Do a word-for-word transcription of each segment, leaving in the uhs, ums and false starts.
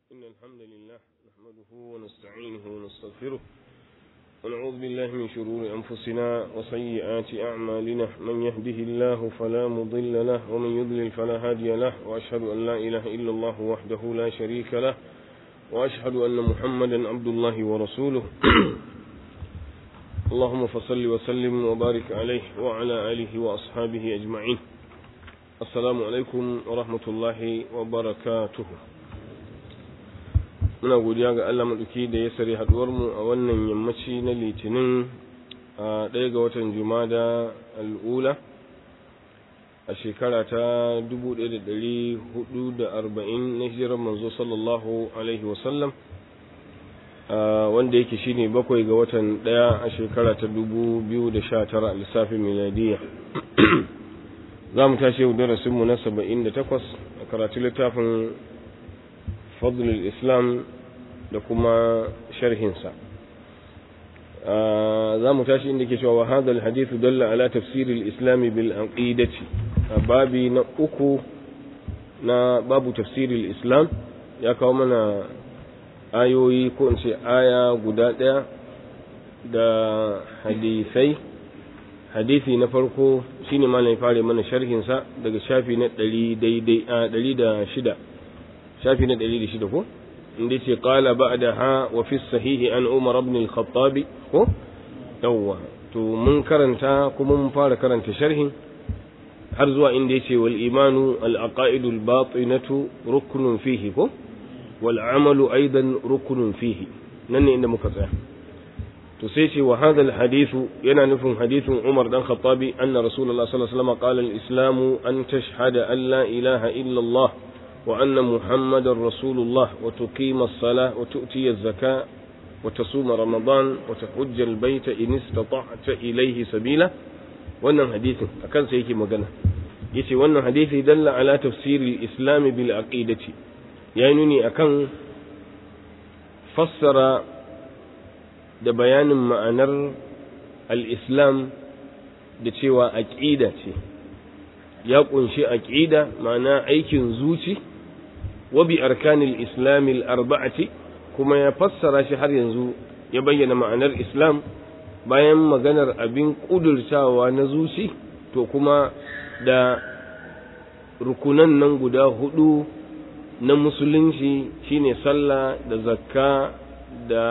إن الحمد لله نحمده ونستعينه ونستغفره ونعوذ بالله من شرور أنفسنا وسيئات أعمالنا من يهده الله فلا مضل له ومن يضلل فلا هادي له وأشهد أن لا إله إلا الله وحده لا شريك له وأشهد أن محمدا عبد الله ورسوله اللهم فصل وسلم وبارك عليه وعلى آله وأصحابه أجمعين. السلام عليكم ورحمة الله وبركاته. muna godiya ga Allah maɗauki da ya sare haɗuwarmu a wannan yammaci na litinin a ɗaya ga watan jumada al'ula a shekara ta dubu ɗaya da ɗari hudu da arba'in na hijirar manzo sallallahu alaihi wasallam wanda yake shine bakwai ga watan ɗaya a shekara ta dubu biyu da sha tara a lissafin miladiya. za mu tashi yau darasinmu na saba'in da takwas a karatu littafin فضل الإسلام لكما شرحنسا ذا متاشي عندك شو وهذا الحديث دل على تفسير الإسلام بالعقيدة بابي نأكو نا باب تفسير الإسلام يا كومنا آيوي كون شي آية قدادة دا حديثي حديثي نفرقو شيني ما نفعل من شرحنسا دا شافي نتدلي دي دي آه دلي دا شدا شافي ندليل شي دكو inda ce qala ba'daha wa fi sahihi an Umar ibn al-Khattab ko yawa to mun karanta kuma mun fara karanta sharhin har zuwa inda yace wal imanu al-aqaid al-batinatu ruknun fihi ko wal amalu aidan ruknun fihi nan ne inda muka tsaya to sai ce wa hadha al-hadith yana nufin hadithin Umar dan Khattabi anna Rasulullah sallallahu alaihi wasallam qala al-islamu an tashhada an la ilaha illa Allah وأن محمد رسول الله وتقيم الصلاة وتؤتي الزكاة وتصوم رمضان وتحج البيت إن استطعت إليه سبيلا وأن حديث أكن سيكي مغنى يتي وأن حديث دل على تفسير الإسلام بالعقيدة يعني أكن فسر da bayanin ma'anar al-islam da cewa aqida ce ya kunshi aqida ma'ana aikin zuci wa bi arkanil islamil arba'ati kuma ya fassara shi har yanzu ya bayyana ma'anar islam bayan maganar abin kudurtawa na zuci to kuma da rukunan nan guda hudu na musulunci shine sallah da zakka da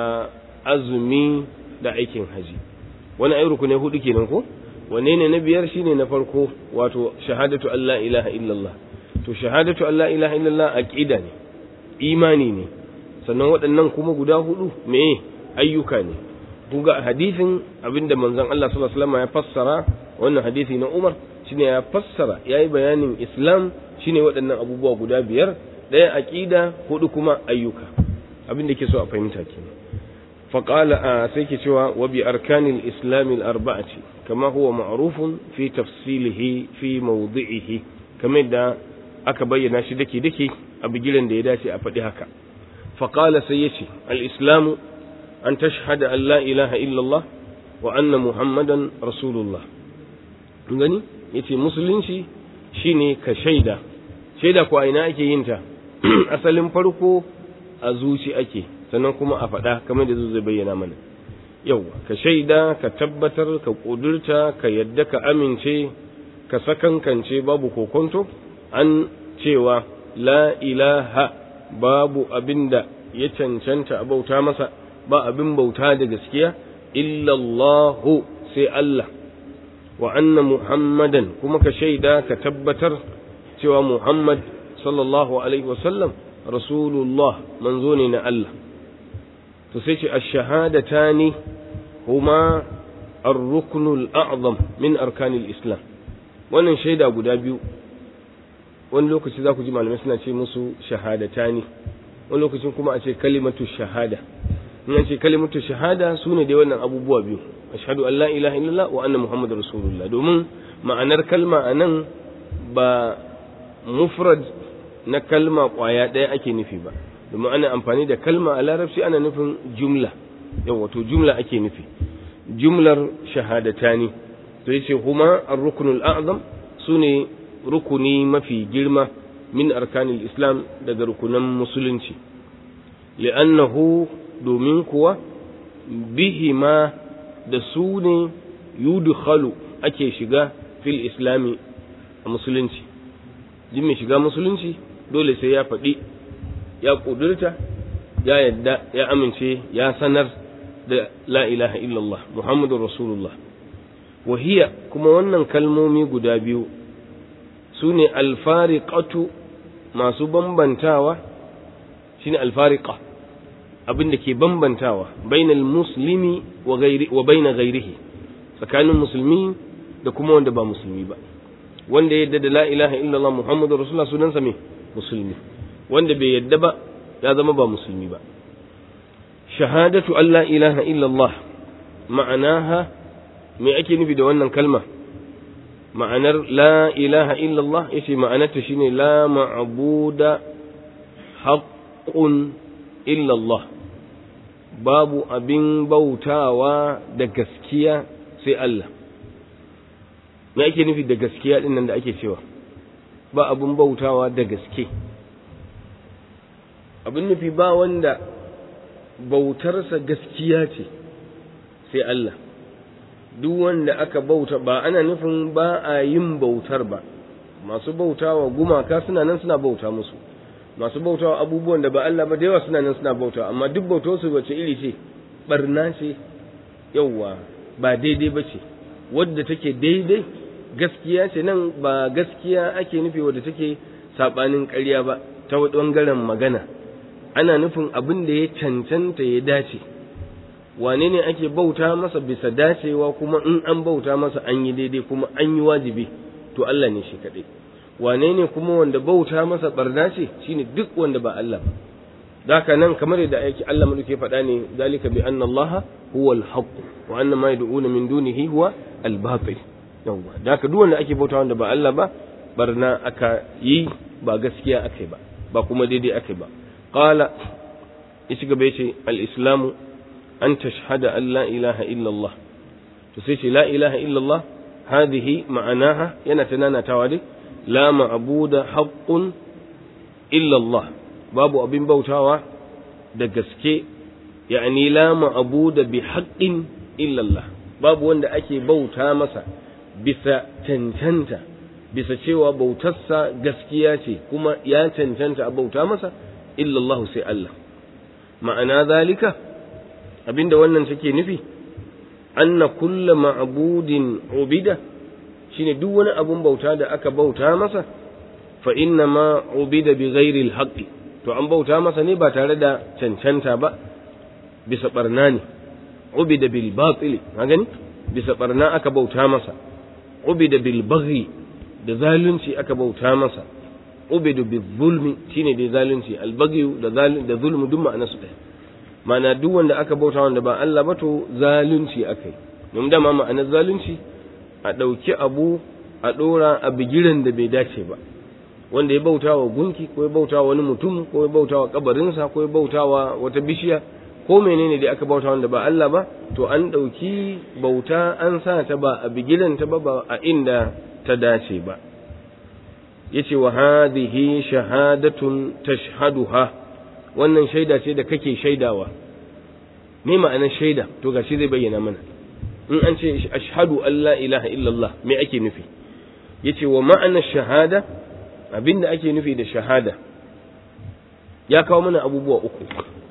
azumi da aikin haji wani ai rukunai hudu kenan ko wanne ne na biyar shine na farko wato shahadatu an la ilaha illallah to shahadatu an la ilaha illallah aqida ne imani ne sannan waɗannan kuma guda hudu me ayyuka ne kun ga hadisin abinda manzon Allah sallallahu alaihi wasallam ya fassara wannan hadisi na Umar shine ya fassara yayi bayanin Islam shine waɗannan abubuwa guda biyar ɗaya aqida hudu kuma ayyuka abinda ke so a fahimta kenan فقال سيكي شوى وبأركان الإسلام الأربعة كما هو معروف في تفصيله في موضعه كما دا أكبين شدكي دكي أبجلن ديداتي أفدهك فقال سيكي الإسلام أن تشهد أن لا إله إلا الله وأن محمدا رسول الله ngani yace musulunci shine ka shaida shaida ko aina ake yin ta asalin farko a zuci ake sannan kuma a faɗa kamar da zai bayyana mana yau ka shaida ka tabbatar ka ƙudurta ka yadda ka amince ka sakankance babu kokonto an cewa la ilaha babu abinda ya cancanta a bauta masa ba abin bauta da gaskiya illallahu sai Allah wa anna muhammadan kuma ka shaida ka tabbatar cewa muhammad sallallahu alaihi wasallam rasulullah manzo ne na Allah to sai ce ash-shahadatani huma ar-ruknul a'zam min arkanil islam wannan shaida guda biyu wani lokaci za ku ji malamai suna ce musu shahadatani wani lokacin kuma a ce kalimatu shahada in an ce kalimatu shahada sune dai wannan abubuwa biyu ashhadu an la ilaha illallah wa anna muhammadar rasulullah domin ma'anar kalma anan ba mufrad na kalma kwaya ɗaya ake nufi ba domin ana amfani da kalma a larabci ana nufin jumla yau wato jumla ake nufi jumlar shahadatani to yace huma ar-ruknul a'zam sune rukuni mafi girma min arkanil islam daga rukunan musulunci li'annahu domin kuwa bihima da su ne yudkhalu ake shiga fil islami a musulunci. Jin mai shiga musulunci dole sai ya faɗi, ya ƙudurta, ya yadda, ya amince, ya sanar da la ilaha illallah Muhammadur Rasulullah. Wahiya kuma wannan kalmomi guda biyu su ne alfariqatu masu bambantawa, shine alfariqa abin da ke bambantawa bainal muslimi wa ghairi wa baina ghairihi, tsakanin musulmi da kuma wanda ba musulmi ba. Wanda ya yadda da la ilaha illallah Muhammadur Rasulullah sunansa me musulmi, wanda bai yadda ba ya zama ba musulmi ba. Shahadatu an la ilaha illallah ma'anaha, me ake nufi da wannan kalma? Ma'anar la ilaha illallah yace ma'anarta shine la ma'buda haqqun illallah, babu abin bautawa da gaskiya sai Allah. Me ake nufi da gaskiya din nan da ake cewa ba abin bautawa da gaske? Abin nufi ba wanda bautarsa gaskiya ce sai Allah. Duk wanda aka bauta, ba ana nufin ba a yin bautar ba, masu bautawa gumaka suna nan suna bauta musu, masu bautawa abubuwan da ba Allah ba da yawa suna nan suna bauta, amma duk bautar su wace iri ce? Barna ce, yawwa ba daidai ba ce. Wadda take daidai gaskiya ce, nan ba gaskiya ake nufi wadda take sabanin ƙarya ba ta ɓangaren magana, ana nufin abin da ya cancanta ya dace. Wane ne ake bauta masa bisa dacewa, kuma in an bauta masa an yi daidai kuma an yi wajibi, to Allah ne shi kaɗai. Wane ne kuma wanda bauta masa barna ce? Shine duk wanda ba Allah ba. Daka nan kamar yadda ake Allah mulke faɗa ne, zalika bi anna Allah huwa al-haqq wa anna ma yad'una min dunihi huwa al-batil. Yawwa, daka duk wanda ake bauta wanda ba Allah ba, barna aka yi, ba gaskiya akai ba, ba kuma daidai akai ba. Qala, yace gaba yace al-islamu an tashhada an la ilaha illallah. To sai ce la ilaha illallah hadhihi ma'anaha, yana tananatawa dai, la ma'buda haqqun illallah, babu abin bautawa da gaske, yani la ma'buda bi haqqin illallah, babu wanda ake bauta masa bisa cancanta, bisa cewa bautarsa gaskiya ce kuma ya cancanta a bauta masa, illallah sai Allah. Ma'ana zalika, abinda wannan take nufi, anna kulla ma'budin ubida, shine duk wani abun bauta da aka bauta masa, fa inna ma ubida bi ghairi al-haqqi, to an bauta masa ne ba tare da cancanta ba, bisa barna ne. Ubida bil batil, ka gani, bisa barna aka bauta masa. Ubida bil baghi, da zalunci aka bauta masa. Ubida bil zulmi, shine da zalunci, al baghi da zalunci da zulmu duk ma'ana su ɗaya. Ma'ana duk wanda aka bauta wanda ba Allah ba to zalunci akai. Mun da ma ma'anar zalunci a ɗauki abu a ɗora a bigiran da bai dace ba. Wanda ya bauta wa gunki, ko ya bauta wa wani mutum, ko ya bauta wa kabarinsa, ko ya bauta wa wata bishiya, ko menene da aka bauta wanda ba Allah ba, to an ɗauki bauta an sa ta ba a bigiran ta ba, ba a inda ta dace ba. Yace wa hadhihi shahadatun tashhaduha, wannan shaida ce da kake shaidawa. Me ma'anar shaida? To gashi zai bayyana mana. In an ce ashhadu an la ilaha illallah, me ake nufi? Yace wa ma'anar shahada, abinda ake nufi da shahada, ya kawo mana abubuwa uku.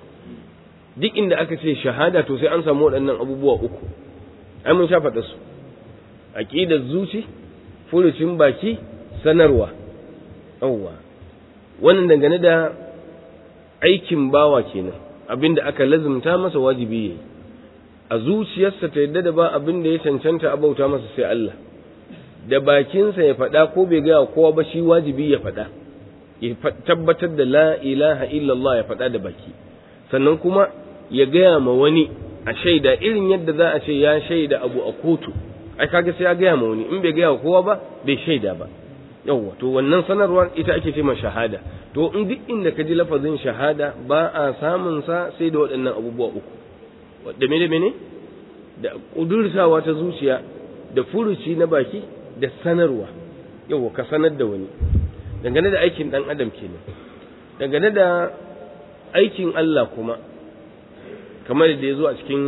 Duk inda aka ce shahada to sai an samu waɗannan abubuwa uku. Ai mun sha faɗa su. Aqidar zuci, furucin baki, sanarwa. Yawwa. Wannan dangane da aikin bawa kenan, abinda aka lazumta masa wajibi yayi. A zuciyarsa ta yadda da ba abin da ya cancanta a bauta masa sai Allah. Da bakinsa ya faɗa ko bai gaya kowa ba, shi wajibi ya faɗa. Ya tabbatar da la ilaha illallah, ya faɗa da baki. Sannan kuma ya gaya ma wani a shaida, irin yadda za a ce ya shaida abu a kotu. Ai kaga sai ya gaya ma wani, in bai gaya kowa ba bai shaida ba. Yawwa, to wannan sanarwar ita ake ce ma shahada. To in duk inda ka ji lafazin shahada ba a samun sa sai da waɗannan abubuwa uku. Da mene mene? Da kudurtawa ta zuciya, da furuci na baki, da sanarwa. Yawwa, ka sanar da wani. Dangane da aikin dan adam kenan. Dangane da aikin Allah kuma kamar da ya zo a cikin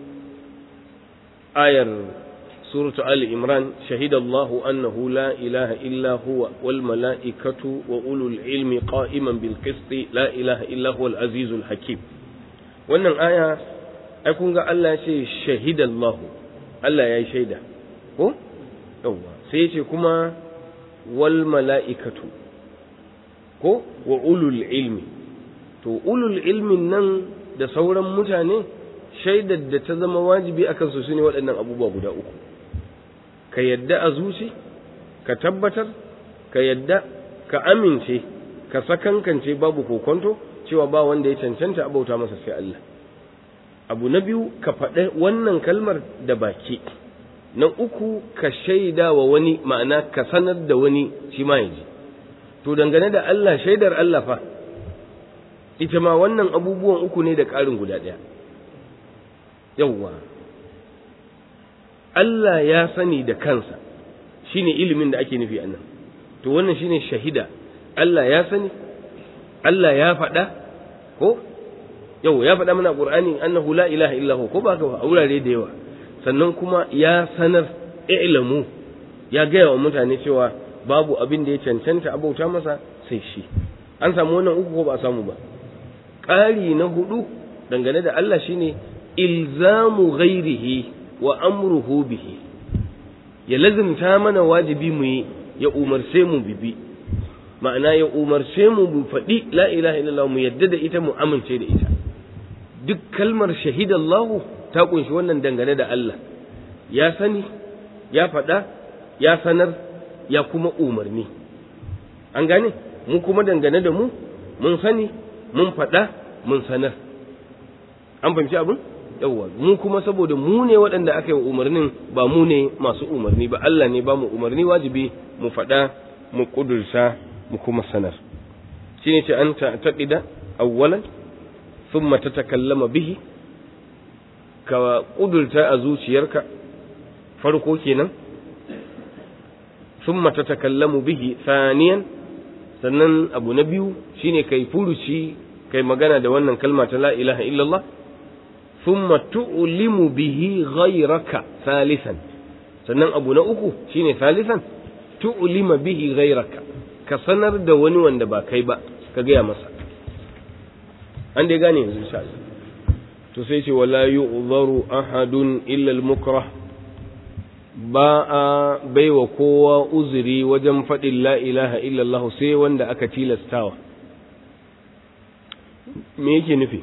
ayar suratu Ali Imran shahidallahu annahu la ilaha illa huwa wal mala'ikatu wa ulul ilmi qa'iman bil qisti la ilaha illa huwa al azizul hakim. Wannan aya ai kun ga Allah ya ce shahidallahu, Allah ya yi shaida ko yawa, sai ya ce kuma wal mala'ikatu ko wa ulul ilmi. To ulul ilmin nan da sauran mutane shaidar da ta zama wajibi akan su shine waɗannan abubuwa guda uku. Ka yadda a zuci, ka tabbatar, ka yadda, ka amince, ka sakankance babu kokonto cewa ba wanda ya cancanta abauta masa sai Allah. Abu na biyu, ka faɗa wannan kalmar da baki. Na uku, ka shaida wa wani, ma'ana ka sanar da wani shi ma yaji. To dangane da Allah, shaidar Allah fa ita ma wannan abubuwan uku ne da ƙarin guda ɗaya. Yawwa, Allah ya sani da kansa, shine ilimin da ake nufi a nan. To wannan shine shahida, Allah ya sani, Allah ya faɗa, ko? Yau, ya faɗa mana Qur'ani annahu la ilaha illa hu, ko ba ka a wurare da yawa. Sannan kuma ya sanar, i'lamu, ya gaya wa mutane cewa babu abin da ya cancanta abauta masa sai shi. An samu wannan uku ko ba a samu ba? Ƙari na hudu dangane da Allah shine ilzamu ghairihi wa amruhu bihi, ya lazimta mana wajibi mu yi, ya umarce mu bibi, ma'ana ya umarce mu mu faɗi la ilaha illallah, mu yadda da ita, mu amince da ita. Duk kalmar shahidallahu ta kunshi wannan dangane da Allah, ya sani, ya faɗa, ya sanar, ya kuma umarni. An gane? Mu kuma dangane da mu, mun sani, mun faɗa, mun sanar. An fahimci abin? Yawwa, mu kuma saboda mu ne waɗanda aka yi wa umarnin, ba mu ne masu umarni ba, Allah ne ba mu umarni, wajibi mu faɗa, mu ƙudurta, mu kuma sanar. Shi ne ce an taƙida awwalan, thumma tatakallama bihi, ka ƙudurta a zuciyarka farko kenan, thumma tatakallamu bihi thaniyan, sannan abu na biyu shine kai furuci, kai magana da wannan kalma ta la ilaha illallah, thumma tu'limu bihi ghayraka thalithan, sannan abu na uku shine thalithan tu'lima bihi ghayraka, ka sanar da wani wanda ba kai ba, ka gaya masa. An dai gane yanzu insha Allah. To sai ce wala yu'dharu ahadun illa al-mukrah, ba a baiwa kowa uzuri wajen faɗin la ilaha illallah sai wanda aka tilastawa. Me yake nufi?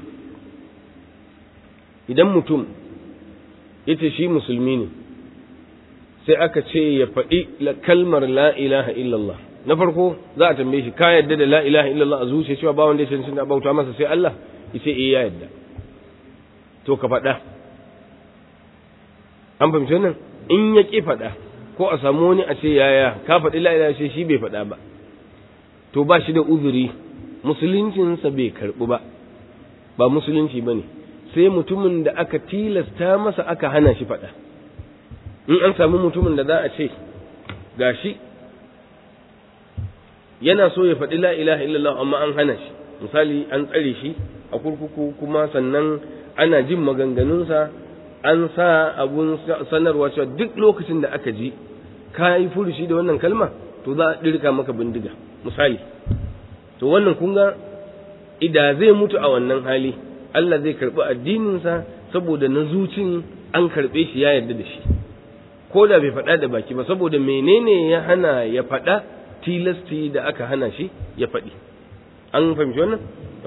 Idan mutum yace shi musulmi ne, sai aka ce ya faɗi kalmar la ilaha illallah, na farko za a tambaye shi, ka yadda da la ilaha illallah a zuciya cewa ba wanda ya cancanta bauta masa sai Allah? Yace eh ya yadda. To ka faɗa. An fahimci wannan? In ya ƙi faɗa, ko a samu wani a ce yaya ka faɗi la ilaha sai shi bai faɗa ba, to ba shi da uzuri, musuluncinsa bai karɓu ba, ba musulunci ba ne, sai mutumin da aka tilasta masa aka hana shi faɗa. In an samu mutumin da za a ce gashi yana so ya faɗi la ilaha illallah amma an hana shi, misali an tsare shi a kurkuku, kuma sannan ana jin maganganunsa, an sa abun sanarwa cewa duk lokacin da aka ji ka yi furushi da wannan kalma to za a ɗirka maka bindiga misali. To wannan kun ga ida zai mutu a wannan hali, Allah zai karɓi addininsa saboda na zucin an karɓe shi ya yarda da shi, ko da bai faɗa da baki ba, saboda menene ya hana ya faɗa, tilasti da aka hana shi ya faɗi. An fahimci wannan?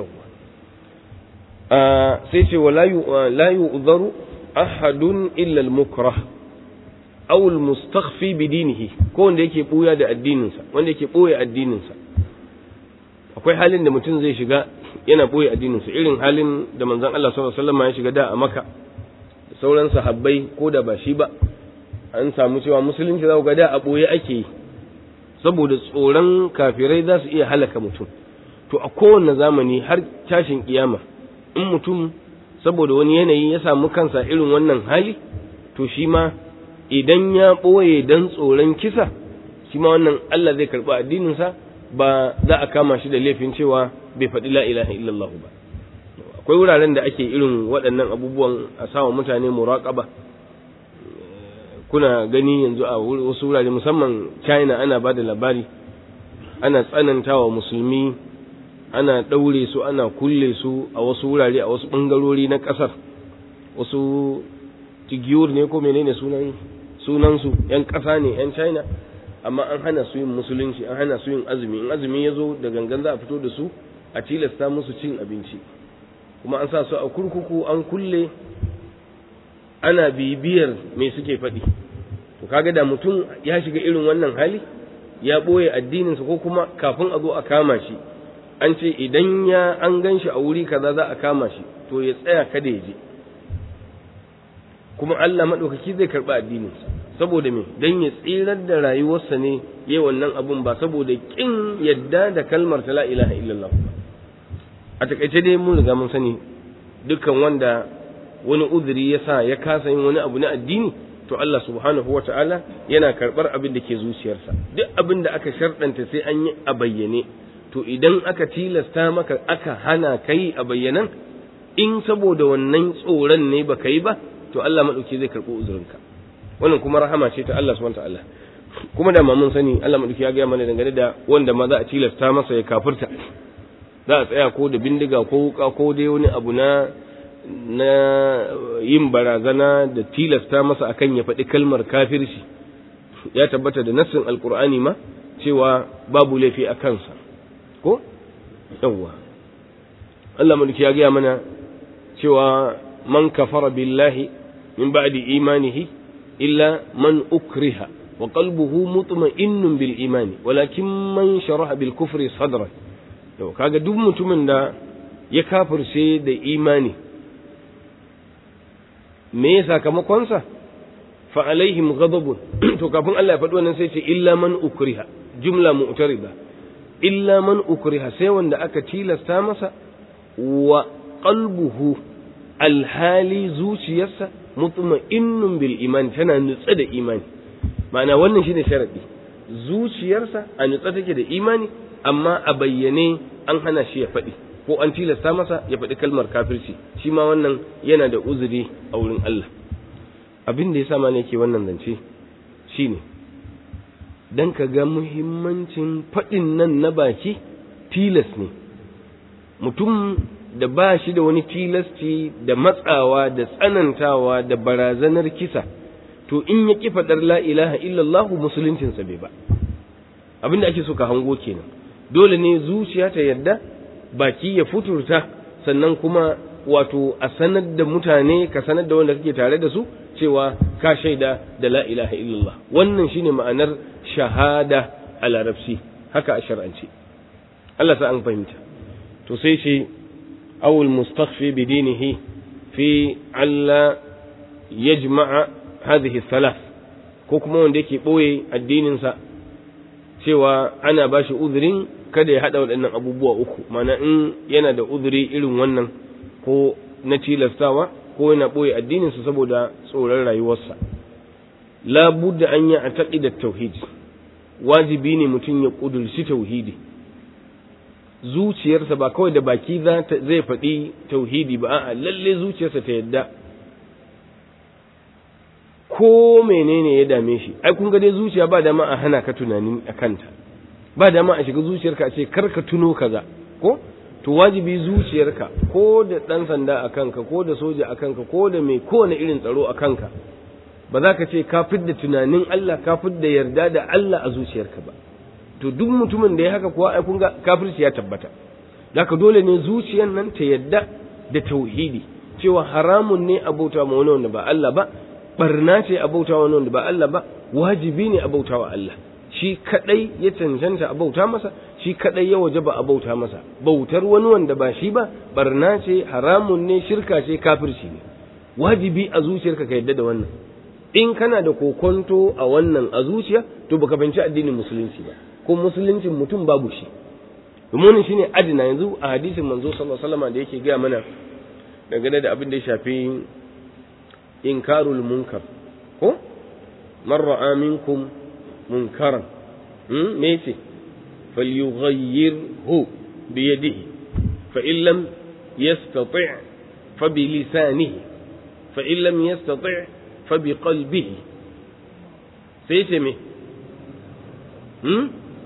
Sai ce wa la yu'dharu ahadun illa al-mukrah aw al-mustakhfi bi dinihi, ko wanda yake buya da addininsa, wanda yake boye addininsa. Akwai halin da mutum zai shiga yana boye addininsa, irin halin da manzon Allah sallallahu alaihi wasallam ya shiga da a Makka, da sauran sahabbai ko da ba shi ba, an samu cewa musulunci za ku ga da a boye ake yi saboda tsoron kafirai za su iya halaka mutum. To a kowane zamani har tashin kiyama, in mutum saboda wani yanayi ya samu kansa irin wannan hali, to shi ma idan ya ɓoye don tsoron kisa, shi ma wannan Allah zai karɓi addininsa, ba za a kama shi da laifin cewa bai faɗi la ilaha illallah ba. akwai wuraren da ake irin waɗannan abubuwan a sawa mutane muraƙaba. Kuna gani yanzu a wasu wurare musamman China ana ba da labari, ana tsanantawa musulmi, ana ɗaure su, ana kulle su a wasu wurare, a wasu ɓangarori na ƙasar, wasu tigiyur ne ko menene sunan sunansu, ‘yan ƙasa ne, ‘yan China, amma an hana su yin musulunci, an hana su yin azumi. In azumi ya zo da gangan za a fito da su a tilasta musu cin abinci, kuma an sa su a kurkuku an kulle, ana bibiyar me suke faɗi. To kaga da mutum ya shiga irin wannan hali, ya ɓoye addininsa, ko kuma kafin a zo a kama shi an ce idan ya an gan shi a wuri kaza za a kama shi, to ya tsaya kada ya je, kuma Allah maɗaukaki zai karɓi addininsa. Saboda me? Dan ya tsirar da rayuwarsa ne yayi wannan abun, ba saboda kin yadda da kalmar ta la ilaha illallah. A takaice dai mun riga mun sani dukkan wanda wani uzuri ya sa ya kasa yin wani abu na addini, to Allah subhanahu wata'ala yana karɓar abin da ke zuciyarsa. Duk abin da aka sharɗanta sai an yi a bayyane, to idan aka tilasta maka aka hana kai a bayyanan, in saboda wannan tsoron ne baka yi ba, to Allah maɗauki zai karɓi uzurinka. Wannan kuma rahama ce ta Allah subhanahu wata'ala. Kuma da ma mun sani Allah maɗauki ya gaya mana dangane da wanda ma za a tilasta masa ya kafirta, za a tsaya ko da bindiga ko wuka ko dai wani abu na na yin barazana da tilasta masa akan ya faɗi kalmar kafirci. Ya tabbata da nassin alkur'ani ma cewa babu laifi a kansa, ko yawwa Allah mulki ya gaya mana cewa man kafara billahi min ba'di imanihi illa man ukriha wa qalbuhu mutma'innun bil imani walakin man sharaha bil kufri sadran. to kaga duk mutumin da ya kafirce da imani, me ya sakamakonsa? fa alaihim ghadabun. to kafin Allah ya faɗi wannan sai ce illa man ukriha, jumla mu'tarida, illa man ukriha, sai wanda aka tilasta masa, wa qalbuhu, alhali zuciyarsa mutma'innun bil iman, tana nutsa da imani. ma'ana wannan shine sharadi, zuciyarsa a nutsa take da imani, amma a bayyane an hana shi ya faɗi, ko an tilasta masa ya faɗi kalmar kafirci, shi ma wannan yana da uzuri a wurin Allah. Abin da ya sa ma ne ke wannan zance shine dan ka ga muhimmancin faɗin nan na baki tilas ne. Mutum da ba shi da wani tilasci da matsawa da tsanantawa da barazanar kisa, to in ya ƙi faɗar la ilaha illallahu musuluncinsa bai ba. Abin da ake so ka hango kenan, dole ne zuciya ta yadda, baki ya futurta, sannan kuma wato a sanar da mutane, ka sanar da wanda kake tare da su cewa ka shaida da la ilaha illallah. Wannan shine ma'anar shahada a larabci, haka a shar'ance. Allah sa an fahimta. To sai shi awul mustakhfi bi dinihi fi alla yajma'a hadhihi thalath, ko kuma wanda yake boye addinin sa cewa ana bashi uzurin kada ya hada waɗannan abubuwa uku. Mana in yana da uzuri irin wannan, ko na tilastawa, ko yana boye addinin sa saboda tsoron rayuwarsa. La budda an ya ataqida tauhid, wajibi ne mutum ya kudurci tauhidi. Zuciyarsa ba kawai da baki zai faɗi tauhidi ba, a'a lalle zuciyarsa ta yadda ko menene ya dame shi. Ai kun ga dai zuciya ba dama a hana ka tunanin a kanta, ba dama a shiga zuciyarka a ce kar ka tuno kaza, ko to wajibi zuciyarka, ko da ɗan sanda a kanka, ko da soja a kanka, ko da mai kowane irin tsaro a kanka, ba za ka ce ka fidda tunanin Allah, ka fidda yarda da Allah a zuciyarka ba. To duk mutumin da ya haka kuwa ai kun ga kafirci ya tabbata. Daka dole ne zuciyar nan ta yadda da tauhidi, cewa haramun ne a bauta ma wani wanda ba Allah ba, barna ce a bauta wani wanda ba Allah ba, wajibi ne a bauta wa Allah. Shi kadai ya cancanta a bauta masa, shi kadai ya wajaba a bauta masa. Bautar wani wanda ba shi ba barna ce, haramun ne, shirka ce, kafirci ne. Wajibi a zuciyarka ka yadda da wannan. In kana da kokonto a wannan a zuciya, to baka fahimci addinin musulunci ba, ko musuluncin mutum babu shi. Domin shine adina. Yanzu a hadisin manzo sallallahu alaihi wasallam da yake ga mana dangane da abin da ya shafi inkarul munkar, ko man ra'a minkum munkaran, hmm me yace falyughayyirhu bi yadihi fa in lam yastati' fa bi lisanihi fa in lam yastati' fa bi qalbihi sai ce me hmm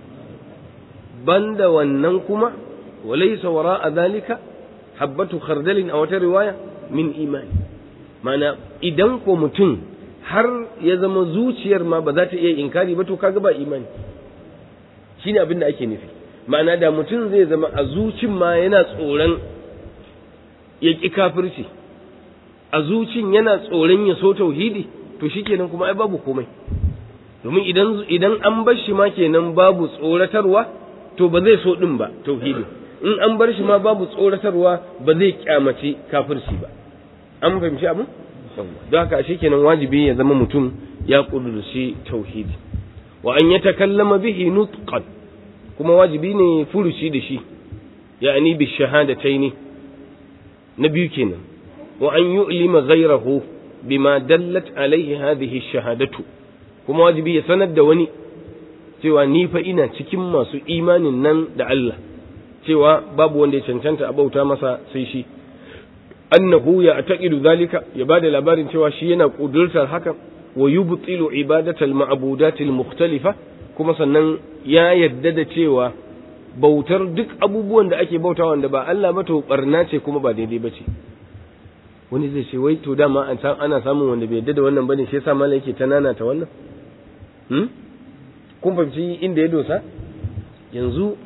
banda wannan kuma walaysa wara'a dhalika habbatu khardalin aw ta riwaya min imani. Mana idan ko mutum har ya zama zuciyar ma ba za ta iya inkari ba to kaga ba imani, shine abin da ake nufi. Ma'ana da mutum zai zama a zucin ma yana tsoron ya ƙi kafirci, a zucin yana tsoron ya so tauhidi, to shikenan kuma ai babu komai. Domin idan idan an bar shi ma kenan babu tsoratarwa, to ba zai so din ba tauhidi. In an bar shi ma babu tsoratarwa, ba zai kyamace kafirci ba. An fahimci abin? Don haka shikenan wajibi ya zama mutum ya kudurci tauhidi. Wa an yatakallama bihi nutqan, kuma wajibi ne furuci da shi, ya'ani bi shahadataini. Na biyu kenan. Wa an yu'lima ghayrahu bima dallat alaihi hadhihi shahadatu, kuma wajibi ya sanar da wani cewa ni fa ina cikin masu imanin nan da Allah, cewa babu wanda ya cancanta a bauta masa sai shi. Annahu ya taqidu zalika, ya bada labarin cewa shi yana kudurtar haka. Wa yubtilu ibadatal ma'budatil mukhtalifa, kuma sannan ya yadda da cewa bautar duk abubuwan da ake bautawa wanda ba Allah ba to barna ce kuma ba daidai ba ce. Wani zai ce wai to dama ana samun wanda bai yadda da wannan bane, shi yasa malai yake ta nana ta wannan. Hmm? Kun fahimci inda ya dosa? Yanzu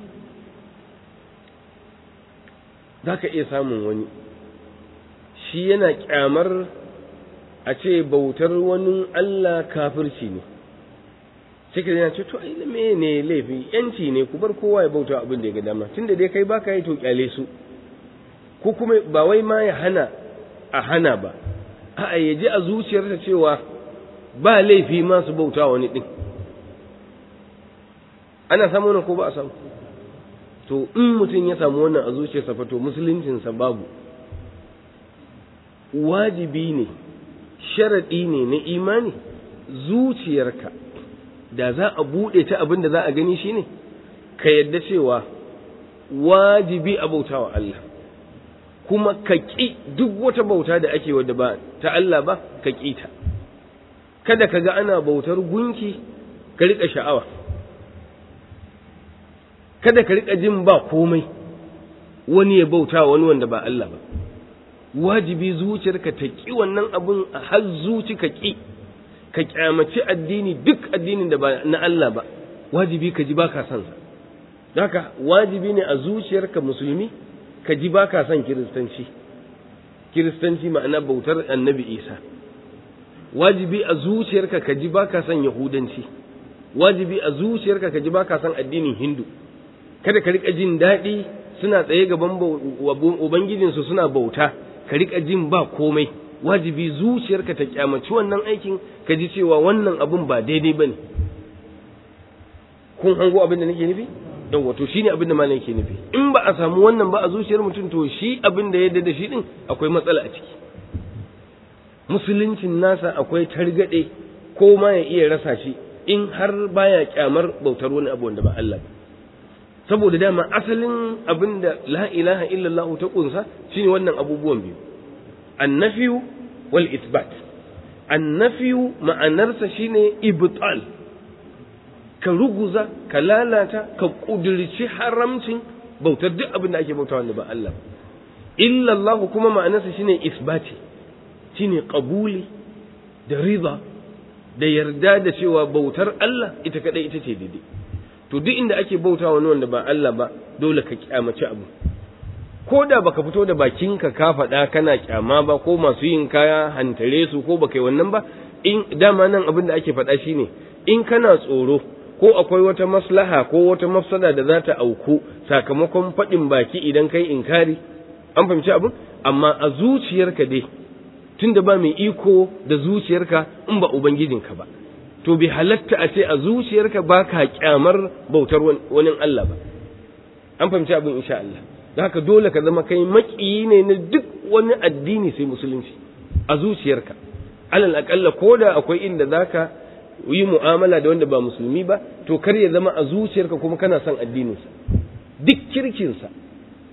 zaka iya samun wani shi yana kyamar a ce bautar wani Allah kafirci ne. Cikin yana ce to ai me ne laifi, yanci ne, ku bar kowa ya bauta abin da ya ga dama, tunda dai kai baka yi to kyale su. Ko kuma ba wai ma ya hana a hana ba, a'a ya ji a zuciyarsa cewa ba laifi ma su bauta wani din. Ana samu wannan ko ba a samu? To in mutum ya samu wannan a zuciyarsa fa to musuluncinsa babu. Wajibi ne, sharaɗi ne na imani, zuciyarka da za a buɗe ta abin da za a gani shine ka yadda cewa wajibi a bauta wa Allah, kuma ka ƙi duk wata bauta da ake wadda ba ta Allah ba, ka ƙi ta. Kada ka ga ana bautar gunki ka riƙa sha'awa, kada ka riƙa jin ba komai wani ya bauta wani wanda ba Allah ba. Wajibi zuciyarka ta ƙi wannan abun a har zuci ka ƙi, ka ƙyamaci addini duk addinin da ba na Allah ba, wajibi ka ji ba ka son sa. Haka wajibi ne a zuciyarka musulmi ka ji ba ka son kiristanci, kiristanci ma'ana bautar annabi Isa. Wajibi a zuciyarka ka ji ba ka son yahudanci, wajibi a zuciyarka ka ji ba ka son addinin hindu. Kada ka riƙa jin daɗi suna tsaye gaban ubangijinsu suna bauta, ka riƙa jin ba komai. Wajibi zuciyarka ta kyamaci wannan aikin, ka ji cewa wannan abun ba daidai bane. Kun hango abin da nake nufi? Don wato shine abin da malam yake nufi. In ba a samu wannan ba a zuciyar mutum, to shi abin da ya yarda da shi din akwai matsala a ciki. Musuluncin nasa akwai targade, ko ma ya iya rasa shi in har baya kyamar bautar wani abu wanda ba Allah ba. Saboda dama asalin abin da la ilaha illallah ta kunsa shine wannan abubuwan biyu, annafiyu wal isbat. Annafiyu ma'anarsa shine ibtal, ka ruguza, ka lalata, ka kudirci haramcin bautar duk abin da ake bauta wanda ba Allah ba. Illallah kuma ma'anarsa shine isbati, shine qabuli da riba da yarda da cewa bautar Allah ita kadai ita ce daidai. To duk inda ake bauta wani wanda ba Allah ba, dole ka kyamaci abu. Ko da baka fito da bakinka ka faɗa kana kyama ba, ko masu yin kaya hantare su, ko baka yi wannan ba, in dama nan abin da ake faɗa shine in kana tsoro ko akwai wata maslaha ko wata mafsada da za ta auku sakamakon faɗin baki idan kai inkari, an fahimci abin. Amma a zuciyarka dai, tunda ba mai iko da zuciyarka in ba ubangijinka ba, to bi halatta a ce a zuciyarka ba ka kyamar bautar wani Allah ba. An fahimci abin insha Allah. Da haka dole ka zama kai maƙiyi ne na duk wani addini sai musulunci a zuciyarka. Alal aƙalla ko da akwai inda za ka yi mu'amala da wanda ba musulmi ba, to kar ya zama a zuciyarka kuma kana son addininsa, duk kirkinsa, duk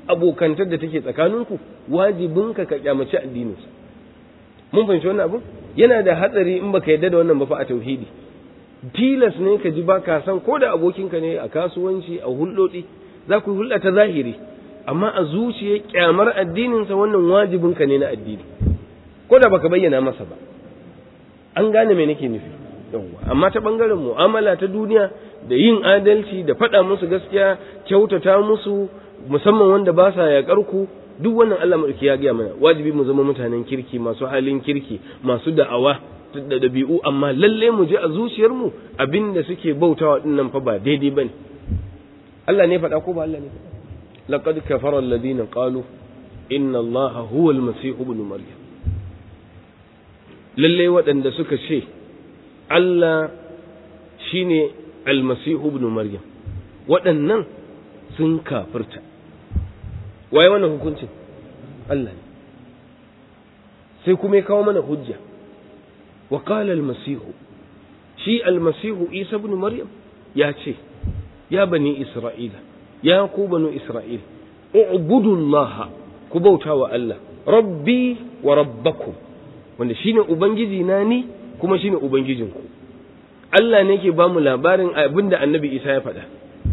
abokantar da take tsakaninku wajibinka ka kyamaci addininsa. Mun fahimci wannan abu yana da hatsari in baka yarda da wannan ba fa a tauhidi. Tilas ne ka ji baka san ko da abokinka ne a kasuwanci a hulɗoɗi za ku hulɗa ta zahiri amma a zuciya kyamar addininsa wannan wajibinka ne na addini ko da baka bayyana masa ba. An gane me nake nufi yawwa. Amma ta bangaren mu'amala ta duniya da yin adalci da faɗa musu gaskiya kyautata musu musamman wanda ba sa yaƙar ku duk wannan Allah madauki ya gaya mana wajibi mu zama mutanen kirki masu halin kirki masu da'awa da dabi'u amma lalle mu ji a zuciyarmu abinda suke bautawa dinnan fa ba daidai bane. Allah ne faɗa ko ba Allah ne faɗa laqad kafara alladhina qalu inna allaha huwa almasih ibn maryam. Lalle waɗanda suka ce Allah shine almasih ibn maryam waɗannan sun kafirta. Waye wannan hukuncin? Allah ne. Sai kuma ya kawo mana hujja. Wa qala al-masih shi al-masih Isa ibn Maryam ya ce ya bani Isra'ila ya ku banu Isra'il u'budu Allah ku bautawa Allah rabbi wa rabbakum wanda shine ubangiji na ni kuma shine ubangijinku. Allah ne yake ba mu labarin abinda Annabi Isa ya faɗa.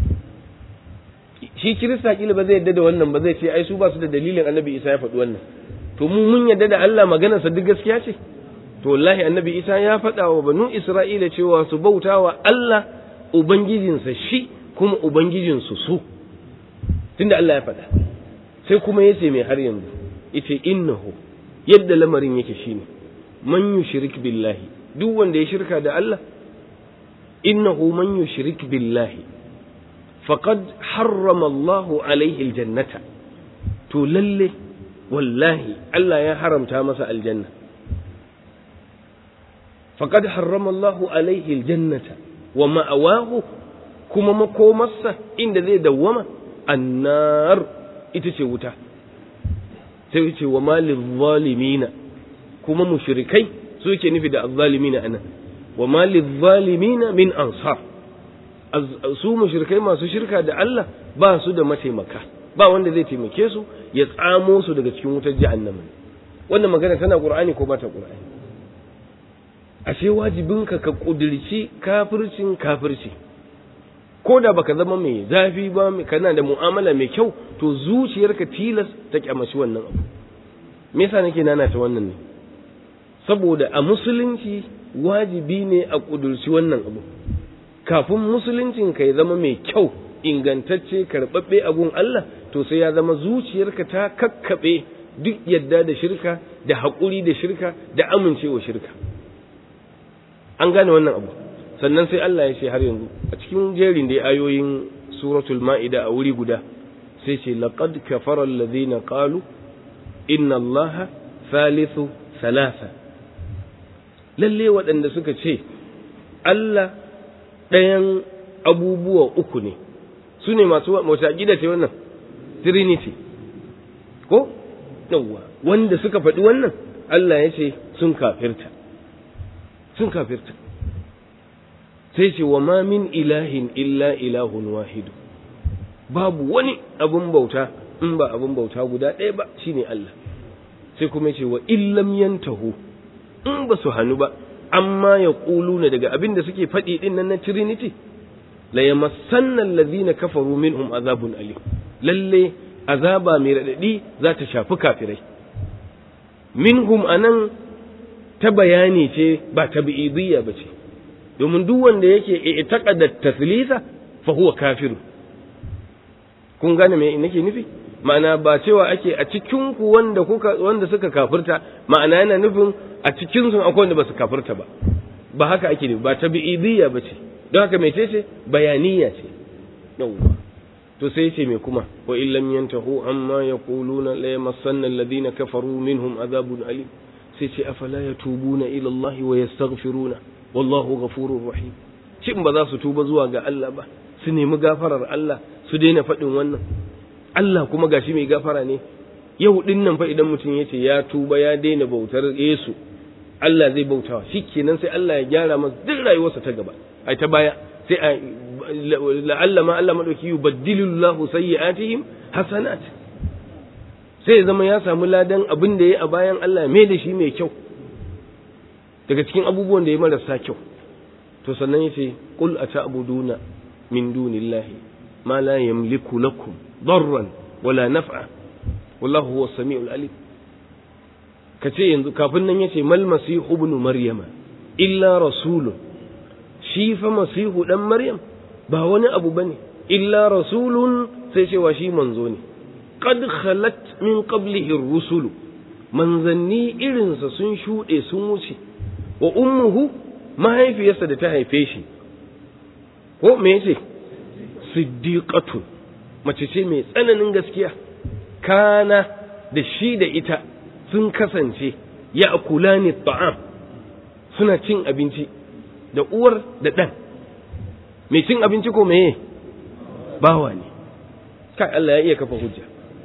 Shi Kirista kila ba zai yadda da wannan ba zai ce ai su ba su da dalilin Annabi Isa ya faɗi wannan. To mu mun yadda da Allah maganarsa duk gaskiya ce. To wallahi Annabi Isa ya faɗa wa banu Isra'ila cewa su bautawa Allah ubangijinsa shi kuma ubangijinsu su. Tunda Allah ya faɗa. Sai kuma yace mai har yanzu yace innahu yadda lamarin yake shine man yushrik billahi duk wanda ya shirka da Allah innahu man yushrik billahi faqad harrama Allahu alaihi aljannata to lalle wallahi Allah ya haramta masa aljanna. Faqad harrama Allahu alaihi aljannata wa ma'awahu kuma makomarsa inda zai dawwama annar ita ce wuta. Sai ce wa malil zalimina kuma mushrikai su yake nufi da azzalimina anan wa malil zalimina min ansar. Su mushrikai masu shirka da Allah ba su da mataimaka ba wanda zai taimake su ya tsamo su daga cikin wutar jahannama. Wannan magana tana Qur'ani ko ba ta Qur'ani? Ashe wajibinka ka kudirci kafircin kafirci ko da baka zama mai zafi ba kana da mu'amala mai kyau to zuciyarka tilas ta kyamaci wannan abu. Me yasa nake nana ta wannan ne? Saboda a musulunci wajibi ne a kudirci wannan abu kafin musuluncin ka ya zama mai kyau ingantacce karɓaɓɓe a gun Allah to sai ya zama zuciyarka ta kakkaɓe duk yadda da shirka da haƙuri da shirka da amincewa shirka. An gane wannan abu. Sannan sai Allah ya ce har yanzu a cikin jerin da ayoyin suratul ma'ida a wuri guda sai ce laqad kafara alladhina qalu inna allaha thalithu thalatha. Lalle waɗanda suka ce Allah ɗayan abubuwa uku ne su ne masu wata gida ce wannan trinity ko yawwa wanda suka faɗi wannan Allah ya ce sun kafirta sun kafirta sai ce wa ma min ilahin illa ilahun wahidu babu wani abun bauta in ba abun bauta guda ɗaya ba shine Allah. Sai kuma ce wa illam yantahu in ba su hannu ba amma ya ƙuluna daga abin da suke faɗi ɗin nan na trinity la yamassanna allazina kafaru minhum azabun alim lalle azaba mai radadi za ta shafi kafirai. Minhum anan ta bayani ce ba tabi'idiyya ba ce domin duk wanda yake i'taqada taslisa fa huwa kafir. Kun gane me nake nufi? Ma'ana ba cewa ake a cikin ku wanda kuka wanda suka kafirta ma'ana yana nufin a cikin su akwai wanda ba su kafirta ba ba haka ake nufi ba tabi'idiyya ba ce don haka mai ce bayaniya ce yawwa. To sai ce me kuma wa illam yantahu amma yaquluna la yamassanna alladhina kafaru minhum adhabun alim sai ce afala yatubuna ila Allah wa yastaghfiruna wallahu ghafurur rahim. Shin ba za su tuba zuwa ga Allah ba su nemi gafarar Allah su daina faɗin wannan Allah kuma gashi mai gafara ne. Yau din nan fa idan mutum yace ya tuba ya daina bautar Yesu Allah zai bautawa shikenan sai Allah ya gyara masa duk rayuwarsa ta gaba ai ta baya sai la'alla ma Allah madauki yubaddilu Allahu sayyi'atihim hasanat sai ya zama ya samu ladan abin da ya a bayan Allah mai da shi mai kyau daga cikin abubuwan da ya marasa kyau. To sannan yace qul ata'buduna min dunillahi ma la yamliku lakum darran wala naf'a wallahu huwa as-sami'ul alim. kace yanzu kafin nan yace mal masihu ibn maryama illa rasulun, shi fa masihu dan maryam ba wani abu bane illa rasulun, sai cewa shi manzo ne. qad khalat min qablihi ar-rusul, manzanni irinsa sun shuɗe sun wuce. wa ummuhu, mahaifiyarsa da ta haife shi ko me yace siddiqatu, mace ce mai tsananin gaskiya. kana da shi da ita sun kasance ya akulani ta'am, suna cin abinci da uwar da ɗan. mai cin abinci ko meye bawa ne. kai Allah ya iya kafa hujja.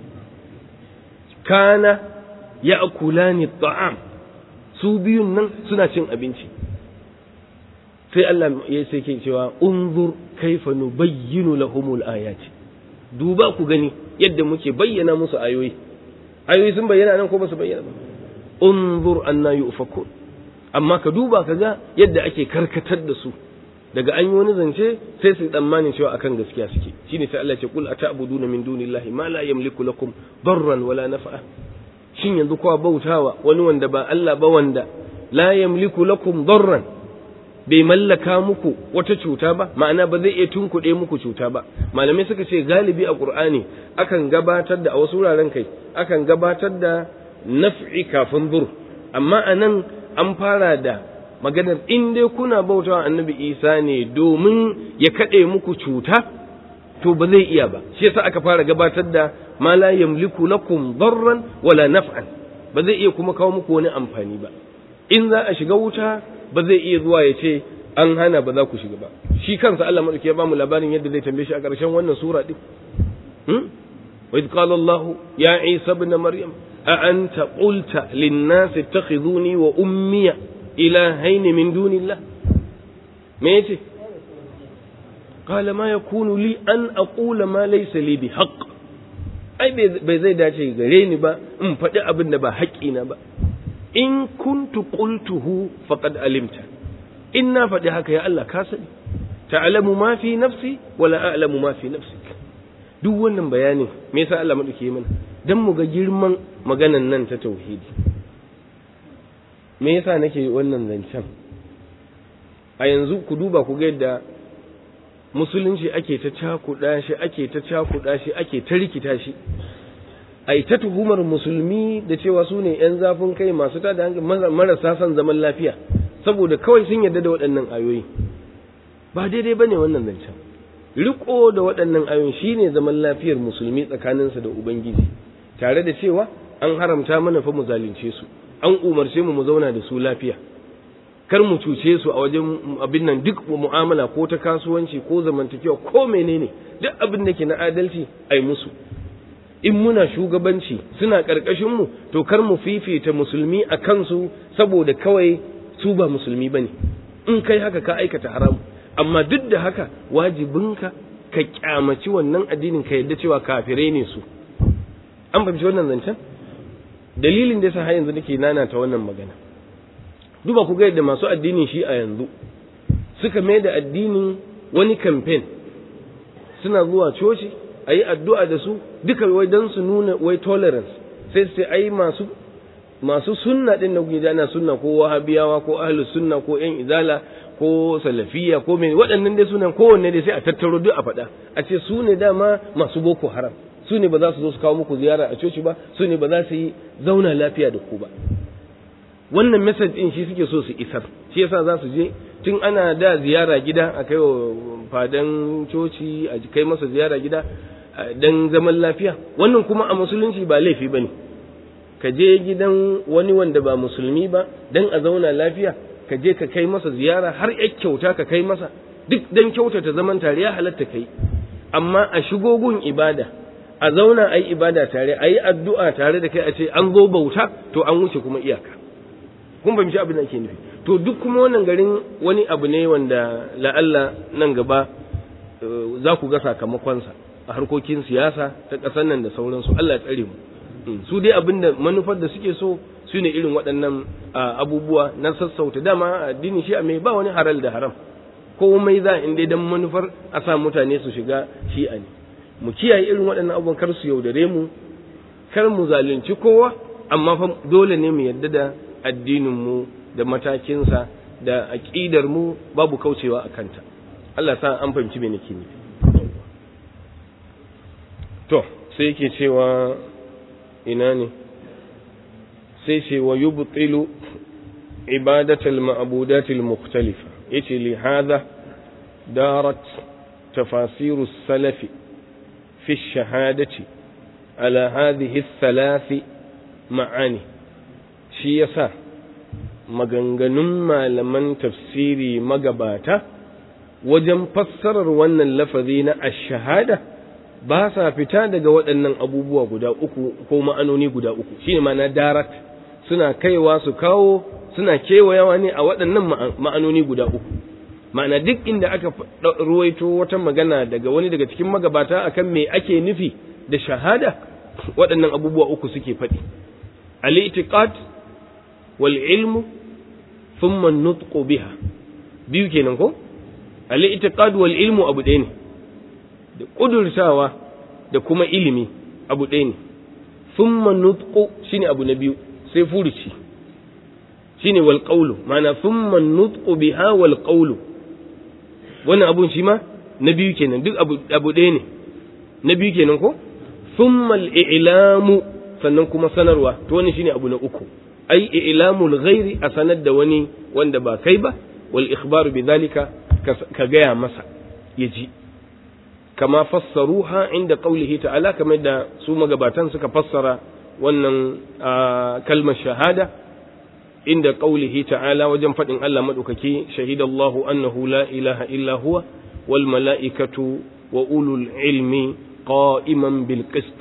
kana ya akulani ta'am, su biyun nan suna cin abinci. sai Allah ya sai ke cewa unzur kaifa nubayyinu lahumul ayati, duba ku gani yadda muke bayyana musu ayoyi. ayoyi sun bayyana nan ko ba su bayyana ba? unzur anna yufakun. amma ka duba ka ga yadda ake karkatar da su daga an yi wani zance sai su tsammanin cewa akan gaskiya suke. shine sai Allah ya ce qul ata'buduna min dunillahi ma la yamliku lakum darran wala naf'a. shin yanzu kowa bautawa wani wanda ba Allah ba, wanda la yamliku lakum darran, bai mallaka muku wata cuta ba, ma'ana ba zai iya tunkuɗe muku cuta ba. malamai suka ce galibi a Qur'ani akan gabatar da, a wasu wuraren kai akan gabatar da naf'i kafin dur, amma anan an fara da maganar in dai kuna bautawa annabi Isa ne domin ya kaɗe muku cuta, to ba zai iya ba. shi yasa aka fara gabatar da ma la yamliku lakum darran wala naf'an, ba zai iya kuma kawo muku wani amfani ba. in za a shiga wuta ba zai iya zuwa ya ce an hana ba za ku shiga ba. shi kansa Allah madauki ya ba mu labarin yadda zai tambaye shi a ƙarshen wannan sura din. hmm wa idh qala Allah ya Isa ibn Maryam a anta qulta lin-nas ittakhidhuni wa ummi ilahayn min dunillah. me yace? qala ma yakunu li an aqula ma laysa li bihaqq. ai bai zai dace gare ni ba in faɗi abin da ba haƙƙina ba. in kuntu qultuhu faqad alimta, in na faɗi haka ya Allah ka sani. ta'lamu ma fi nafsi wala a'lamu ma fi nafsik. duk wannan bayani me yasa Allah madauke mana? dan mu ga girman maganan nan ta tauhidi. me yasa nake wannan zancen? a yanzu ku duba ku ga yadda musulunci ake ta cakuɗa shi ake ta cakuɗa shi ake ta rikita shi. ai ta tuhumar musulmi da cewa su ne ‘yan zafin kai masu tada hankali marasa son zaman lafiya, saboda kawai sun yarda da waɗannan ayoyi. ba daidai ba ne wannan zancen. riko da waɗannan ayoyi shi ne zaman lafiyar musulmi tsakaninsa da ubangiji, tare da cewa an haramta mana fa mu zalunce su, an umarce mu mu zauna da su lafiya, kar mu cuce su a wajen abin nan, duk mu'amala ko ta kasuwanci ko zamantakewa ko menene, duk abin da ke na adalci ai musu. in muna shugabanci suna ƙarƙashin mu, to kar mu fifita musulmi a kansu saboda kawai su ba musulmi bane. in kai haka ka aikata haramu, amma duk da haka wajibinka ka kyamaci wannan addinin, ka yadda cewa kafirai ne su. an fahimci wannan zancen? dalilin da yasa har yanzu nake nanata wannan magana, duba ku ga yadda masu addinin shi a yanzu suka mai da addinin wani campaign. suna zuwa coci a yi addu'a da su duka wai don su nuna wai tolerance, sai su ai masu masu sunna din da kuke ana sunna ko wahabiyawa ko ahlus sunna ko yan izala ko salafiya ko me, waɗannan dai sunan kowanne dai sai a tattaro duk a faɗa a ce su ne dama masu boko haram, su ne ba za su zo su kawo muku ziyara a coci ba, su ne ba za su yi zauna lafiya da ku ba. wannan message din shi suke so su isar, shi yasa za su je tun ana da ziyara gida a kai wa fadan coci a kai masa ziyara gida dan zaman lafiya. wannan kuma a musulunci ba laifi bane, ka je gidan wani wanda ba musulmi ba dan a zauna lafiya, ka je ka kai masa ziyara har ya kyauta ka kai masa, duk dan kyautata zaman tare ya halatta kai. amma a shigo gun ibada, a zauna ayi ibada tare, ayi addu'a tare da kai, a ce an zo bauta, to an wuce kuma iyaka. kun fahimci abin da ake nufi? to duk kuma wannan garin wani abu ne wanda la'alla nan gaba za ku ga sakamakonsa a harkokin siyasa ta ƙasar nan da sauransu. Allah ya tsare mu. su dai abinda manufar da suke so su ne irin waɗannan abubuwa na sassauta dama addini shi a mai ba wani halal da haram komai za in dai dan manufar a sa mutane su shiga shi'a ne mu kiyaye irin waɗannan abubuwan kar su yaudare mu kar mu zalunci kowa amma fa dole ne mu yarda da addinin mu da matakinsa da aqidar mu babu kaucewa a kanta Allah sa an fahimci me nake nufi to sai yake cewa ina ne sai ce wa yubtilu ibadatal ma'budatil mukhtalifa yace li hadha darat tafasiru salafi fi shahadati ala hadhihi thalath ma'ani shi yasa maganganun malaman tafsiri magabata wajen fassarar wannan lafazi na ash-shahada ba sa fita daga waɗannan abubuwa guda uku ko ma'anoni guda uku shine ma'ana darat suna kaiwa su kawo suna kewayawa ne a waɗannan ma'anoni guda uku ma'ana duk inda aka ruwaito wata magana daga wani daga cikin magabata akan me ake nufi da shahada waɗannan abubuwa uku suke faɗi al-i'tiqad wal ilmu thumma an-nutqu biha biyu kenan ko al-i'tiqad wal ilmu abu ɗaya ne da ƙudurtawa da kuma ilimi abu ɗaya ne thumma nutqu shine abu na biyu sai furuci shine wal qawlu ma'ana thumma nutqu biha wal qawlu wannan abun shi ma na biyu kenan duk abu abu ɗaya ne na biyu kenan ko thumma al i'lamu sannan kuma sanarwa to wannan shine abu na uku ai i'lamul ghairi a sanar da wani wanda ba kai ba wal ikhbaru bidhalika ka gaya masa yaji kama fassaruha inda qaulihi ta'ala kamar da su magabatan suka fassara wannan kalmar shahada inda qaulihi ta'ala wajen fadin Allah madaukaki shahidallahu annahu la ilaha illa huwa wal mala'ikatu wa ulul ilmi qa'iman bil qist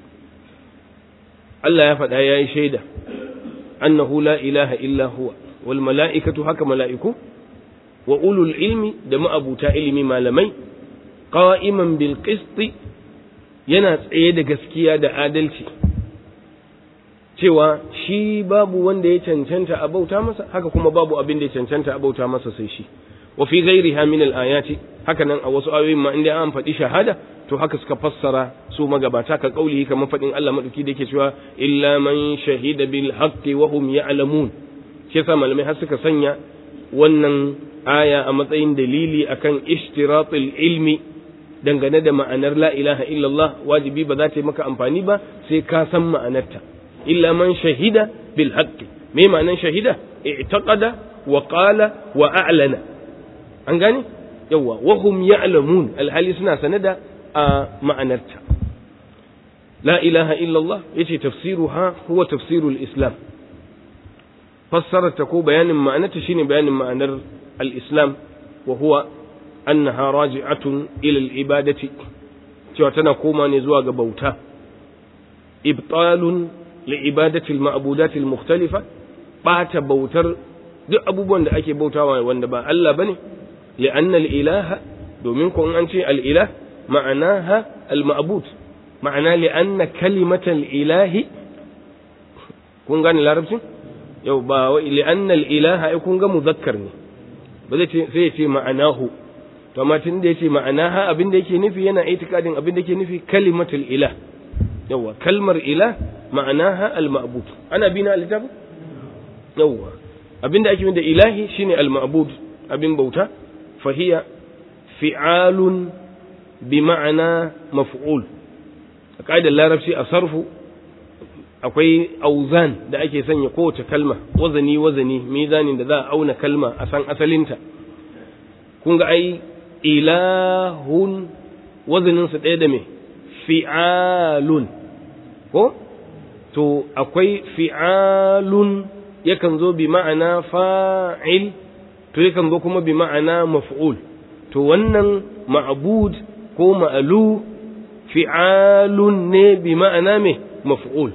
Allah ya faɗa yayi shaida annahu la ilaha illa huwa wal mala'ikatu haka mala'iku wa ulul ilmi da ma'abuta ilimi malamai qa'iman bil qist yana tsaye da gaskiya da adalci cewa shi babu wanda ya cancanta a bauta masa haka kuma babu abin da ya cancanta a bauta masa sai shi wa fi ghairiha min al ayati haka nan a wasu ayoyin ma inda an faɗi shahada to haka suka fassara su magabata ka kauli kamar faɗin Allah madauki da yake cewa illa man shahida bil haqqi wa hum ya'lamun shi yasa malamai har suka sanya wannan aya a matsayin dalili akan ishtiratul ilmi dangane da ma'anar la ilaha illallah wajibi ba za ta yi maka amfani ba sai ka san ma'anarta illa man shahida bil haqqi me ma'anar shahida i'taqada wa qala wa a'lana an gane yawa wa hum ya'lamun alhali suna sanada a ma'anarta la ilaha illallah yace tafsiruha huwa tafsirul islam fassarata ko bayanin ma'anarta shine bayanin ma'anar al-islam wa huwa annaha raji'atun ila al-ibadati cewa tana koma ne zuwa ga bauta ibtalun li ibadati al-ma'budati al-mukhtalifa bata bautar duk abubuwan da ake bautawa wanda ba Allah bane li'anna al-ilaha domin ko an ce al-ilah ma'anaha al-ma'bud ma'ana li'anna kalimatal ilahi kun gane larabci yau ba wa li'anna al-ilaha ai kun ga muzakkar ne ba zai ce sai ya ce ma'anahu to amma tun da yace ma'anaha abin da yake nufi yana itikadin abin da yake nufi kalimatul ilah yawa kalmar ilah ma'anaha al-ma'bud ana bina al-kitab yawa abin da ake nufi da ilahi shine al-ma'bud abin bauta fa hiya fi'alun bi ma'ana maf'ul a kaidar larabci a sarfu akwai auzan da ake sanya kowace kalma wazani wazani mizanin da za a auna kalma a san asalinta kun ga ai ilahun wazaninsa ɗaya da me fi'alun ko to akwai fi'alun yakan zo bi ma'ana fa'il to yakan zo kuma bi ma'ana maf'ul to wannan ma'bud ko ma'alu fi'alun ne bi ma'ana me maf'ul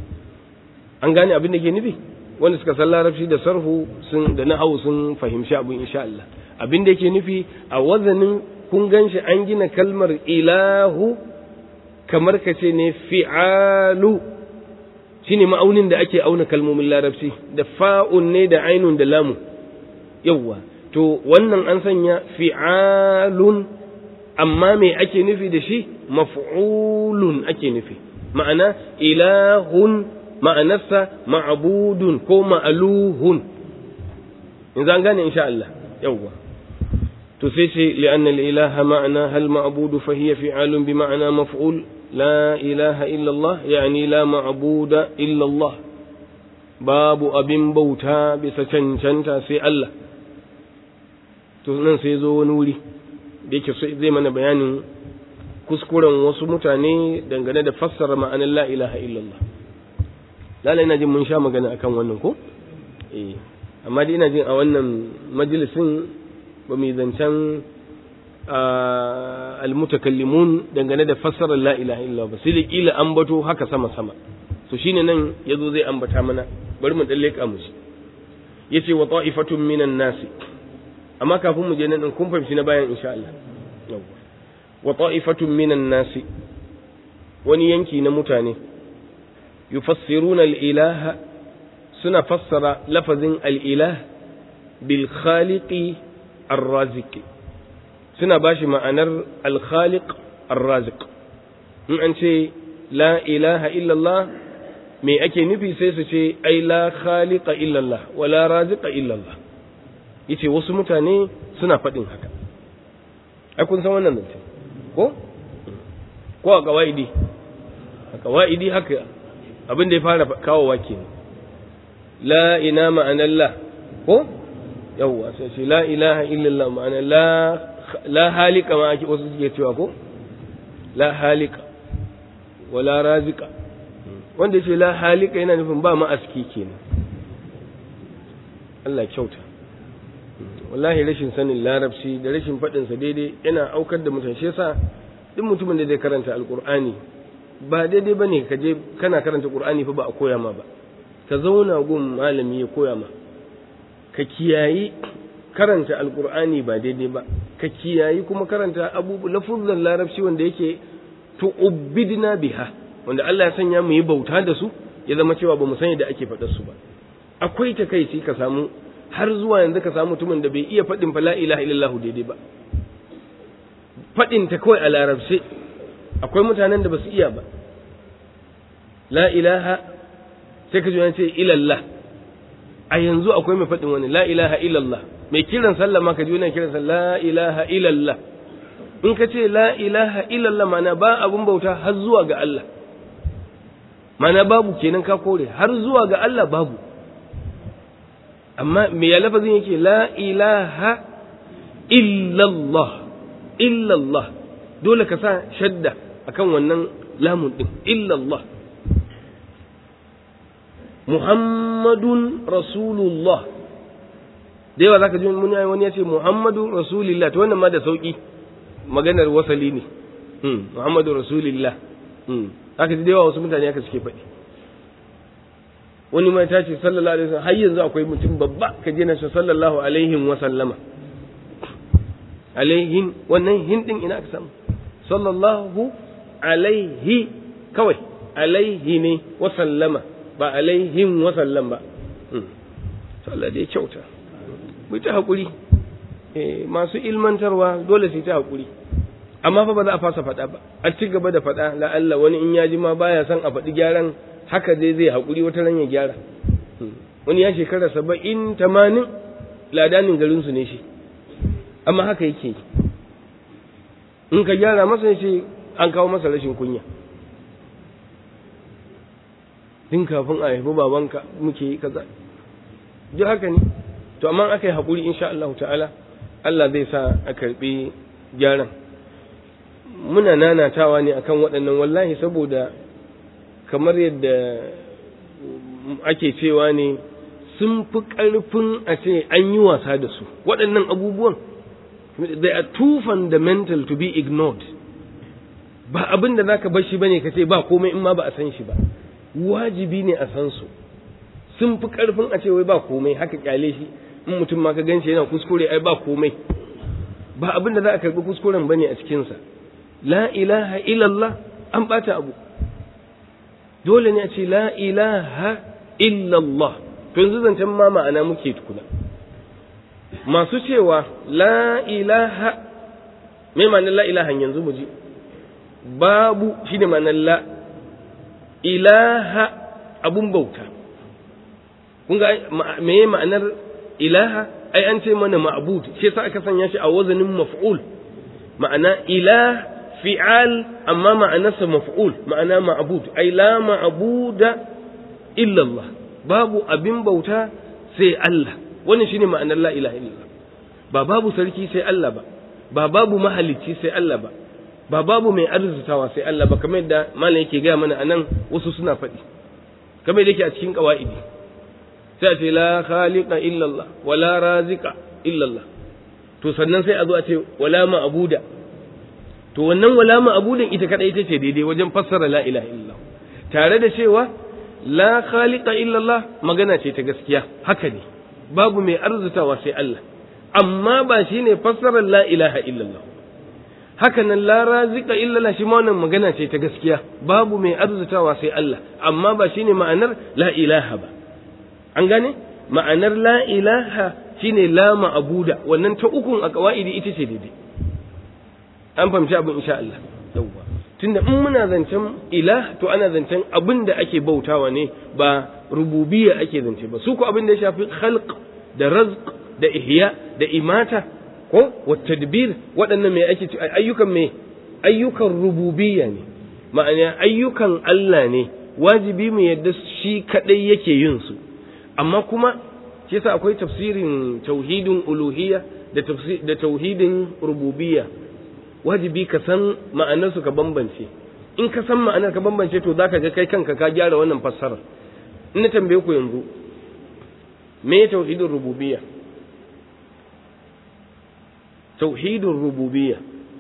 an gane abin da ke nufi wanda suka san larabci da sarhu sun da nahwu sun fahimci abin insha Allah abin da yake nufi a wazanin kun ganshi an gina kalmar ilahu kamar ka ce ne fi'alu shine ma'aunin da ake auna kalmomin larabci, da fa'un ne da ainun da lamu. Yawwa, to wannan an sanya fi'alun, amma me ake nufi da shi? Maf'ulun ake nufi. Ma'ana ilahun, ma'anarsa ma'budun ko ma'aluhun. In zan gane insha Allah. Yawwa. To sai ce li'anna al-ilaha ma'ana hal ma'budu fa hiya fi'alun bi ma'ana maf'ul. La ilaha illa Allah yani la ma'buda illa Allah. Babu abin bauta bisa cancanta sai Allah. To nan sai zo wani wuri da yake zai mana bayanin kuskuren wasu mutane dangane da fassara ma'anar la ilaha illallah. Lalai ina jin mun sha magana akan wannan ko? Eh, amma dai ina jin a wannan majalisin ba mu zancen almutakallimun dangane da fassarar la ilaha illallah ba, sai kila ambato haka sama sama. To shine nan yazo zai ambata mana, bari mu dan leka mu shi. Yace wa ta'ifatun minan nasi, amma kafin mu je nan din kun fahimci na bayan insha Allah. Yawwa. Wa ta'ifatun minan nasi, wani yanki na mutane, yufassiruna al-ilaha, suna fassara lafazin al-ilah bil khaliqi ar-raziq, suna bashi ma'anar al-khaliq ar-raziq. in an ce la ilaha illallah me ake nufi sai su ce ai la khaliqa illallah wala raziqa illallah. Yace wasu mutane suna faɗin haka. Ai kun san wannan zance ko ko a kawaidi a kawaidi haka abin da ya fara kawowa kenan. La ina ma'anallah ko yawwa sai ce la ilaha illallah ma'ana la la halika ma ake wasu suke cewa ko la halika wala razika, wanda ce la halika yana nufin ba ma'aski kenan. Allah kyauta. Wallahi rashin sanin larabci da rashin faɗinsa daidai yana aukar da mutane. Shi yasa duk mutumin da zai karanta alkur'ani ba daidai ba ne ka je kana karanta qur'ani fa ba a koya ma ba, ka zauna gun malami ya koya ma. Ka kiyayi karanta alkur'ani ba daidai ba, ka kiyayi kuma karanta abubuwa lafuzan larabci wanda yake tu'ubbidna biha, wanda Allah ya sanya mu yi bauta da su, ya zama cewa ba mu san yadda ake faɗar su ba. Akwai takeici ka samu har zuwa yanzu ka samu mutumin da bai iya faɗin fa la ilaha illallah daidai ba, faɗin ta kawai a larabci. Akwai mutanen da ba su iya ba la ilaha, sai ka ji wani ce ilallah. A yanzu akwai mai faɗin wani la ilaha illallah, mai kiran sallah ma ka ji wani kiran sallah la ilaha illallah. In ka ce la ilaha illallah mana ba abun bauta har zuwa ga Allah, mana babu kenan ka kore har zuwa ga Allah babu. Amma me ya lafazin yake la ilaha illallah, illallah dole ka sa shadda akan wannan lamun din illallah. Muhammadun rasulullah, da yawa zaka ji wani ya ce Muhammadun rasulillah, to wannan ma da sauki maganar wasali ne. hmm Muhammadu rasulillah. hmm haka da yawa wasu mutane haka suke faɗi. Wani mai ta ce sallallahu alaihi wasallam, har yanzu akwai mutum babba ka je na shi sallallahu alaihi wa sallama. Alaihin wannan hin din ina aka samu? Sallallahu alaihi kawai, alaihi ne wa sallama, ba alaihim wa sallam ba. hmm sallah dai kyauta. Mu ta hakuri, eh masu ilmantarwa dole su ta hakuri, amma fa ba za a fasa faɗa ba, a ci gaba da faɗa. La'alla wani in ya ji ma baya son a faɗi gyaran, haka dai zai haƙuri wata ran ya gyara. Wani ya shekara saba'in tamanin ladanin garinsu ne shi, amma haka yake. In ka gyara masa ya ce an kawo masa rashin kunya. Din kafin a haifi babanka muke yi kaza, ji haka ne. To amma aka yi haƙuri insha Allah ta'ala, Allah zai sa a karɓi gyaran. Muna nanatawa ne akan waɗannan wallahi, saboda kamar yadda ake cewa ne sun fi ƙarfin a ce an yi wasa da su. Waɗannan abubuwan they are too fundamental to be ignored. Ba abin da zaka bar shi bane ka ce ba komai in ma ba a san shi ba, wajibi ne a san su. Sun fi ƙarfin a ce wai ba komai, haka kyale shi, in mutum ma ka ganshi yana kuskure ai ba komai. Ba abin da za a karɓi kuskuren bane a cikinsa. La ilaha illallah an ɓata abu. dole ne a ce la ilaha illallah. To yanzu zancen ma ma'ana muke tukuna. Masu cewa la ilaha, me ma'anar la ilaha yanzu mu ji? Babu shine ma'anar la ilaha, abun bauta. Kun ga me ma'anar ilaha? Ai an ce mana ma'bud, shi yasa aka sanya shi a wazanin maf'ul. Ma'ana ilah fi'al, amma ma'anarsa maf'ul, ma'ana ma'bud. Ai la ma'buda illa Allah, babu abin bauta sai Allah. Wannan shine ma'anar la ilaha illallah. Ba babu sarki sai Allah ba, ba babu mahalicci sai Allah ba, ba babu mai arzutawa sai Allah ba, kamar yadda malam yake gaya mana anan wasu suna faɗi, kamar yadda yake a cikin qawaidi. Sai a ce la khaliqa illallah wala raziqa illallah, to sannan sai a zo a ce wala ma'buda. To wannan wala ma'budan ita kadai ita ce daidai wajen fassara la ilaha illallah, tare da cewa la khaliqa illallah magana ce ta gaskiya, haka ne, babu mai arzutawa sai Allah, amma ba shine fassarar la ilaha illallah. Haka nan la raziqa illallah shi ma wannan magana ce ta gaskiya, babu mai arzutawa sai Allah, amma ba shine ma'anar la ilaha ba. An gane ma'anar la ilaha shine la ma'buda, wannan ta ukun a qawaidi ita ce daidai. An fahimci abin insha Allah. Yawwa, tunda in muna zancen ilah to ana zancen abin da ake bautawa ne, ba rububiyya ake zance ba. Su ko abin da ya shafi khalq da razq da ihya da imata ko wa tadbir, waɗannan mai ake ayyukan mai ayyukan rububiyya ne, ma'ana ayyukan Allah ne, wajibi mu yadda shi kadai yake yin su. Amma kuma shi yasa akwai tafsirin tauhidin uluhiyya da tafsir da tauhidin rububiyya, wajibi ka san ma'anar su ka bambance. In ka san ma'anar ka bambance to zaka ga kai kanka ka gyara wannan fassarar. In na tambaye ku yanzu me tauhidin rububiyya? Tauhidin rububiyya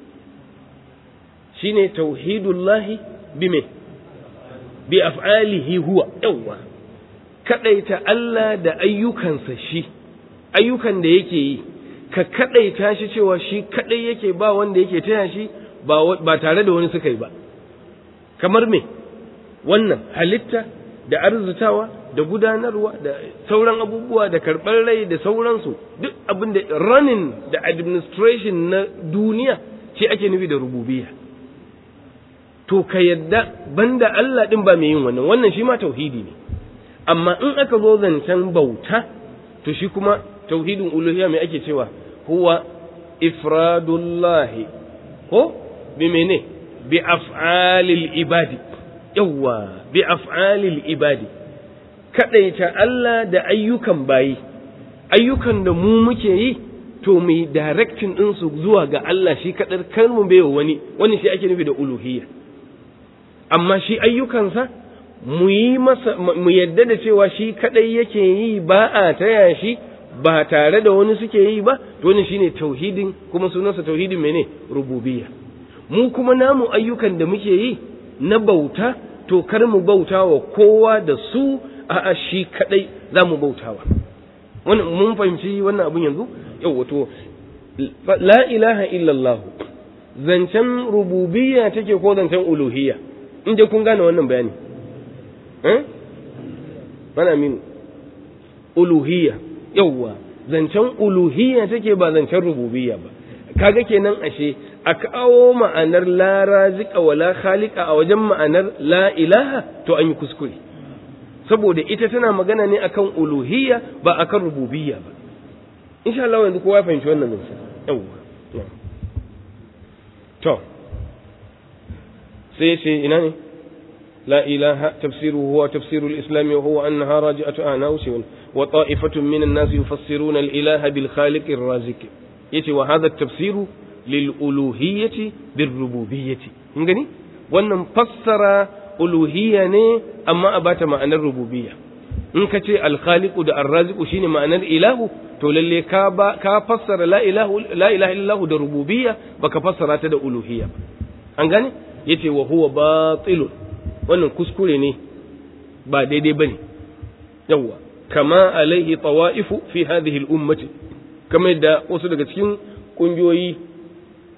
shine tauhidullahi bime bi af'alihi huwa, yawa kadaita Allah da ayyukansa shi, ayyukan da yake yi ka kadaita shi cewa shi kadai yake, ba wanda yake taya shi, ba ba tare da wani suka yi ba. Kamar me? Wannan halitta da arzutawa da gudanarwa da sauran abubuwa da karɓar rai da sauransu, duk abin da running da administration na duniya shi ake nufi da rububiyya. To ka yadda banda Allah din ba mai yin wannan, wannan shi ma tauhidi ne. Amma in aka zo zancen bauta to shi kuma tauhidin uluhiyya mai ake cewa huwa ifradullahi ko bi mene bi af'alil ibadi, yawa bi af'alil ibadi, kadaita Allah da ayyukan bayi, ayyukan da mu muke yi to mai direction din su zuwa ga Allah shi kadar, kar mu bai wani, wani shi ake nufi da uluhiyya. Amma shi ayyukansa mu yi masa, mu yadda da cewa shi kadai yake yi, ba a taya shi, ba tare da wani suke yi ba, to wannan shine tauhidin, kuma sunansa tauhidin mene rububiyya. Mu kuma namu ayyukan da muke yi na bauta to kar mu bautawa kowa da su, a'a shi kadai za mu bautawa. Wannan mun fahimci wannan abun yanzu. Yau wato la ilaha illallah zancen rububiyya take ko zancen uluhiyya? In dai kun gane wannan bayani eh mana min uluhiyya, yawwa zancen uluhiyya take ba zancen rububiyya ba. Kaga kenan ashe a kawo ma'anar la raziqa wala khaliqa a wajen ma'anar la ilaha to an yi kuskure, saboda ita tana magana ne akan uluhiyya ba akan rububiyya ba. Insha Allah yanzu kowa ya fahimci wannan zance. Yawwa to sai sai ina ne لا إله تفسيره هو تفسير الإسلام، وهو أنها راجعة أعناوس وطائفة من الناس يفسرون الإله بالخالق الرازق، يتي وهذا التفسير للألوهية بالربوبية. إنجني وأن فسر ألوهية أما أبات معنى الربوبية. إن كتي الخالق دا الرازق شين معنى الإله تولي كابا كفسر لا إله لا إله إلا الله دا ربوبية بكفسر هذا ألوهية. إنجني يتي وهو باطل، wannan kuskure ne ba daidai bane. yawa kama alaihi tawaifu fi hadhihi al-ummati, kamar da wasu daga cikin kungiyoyi,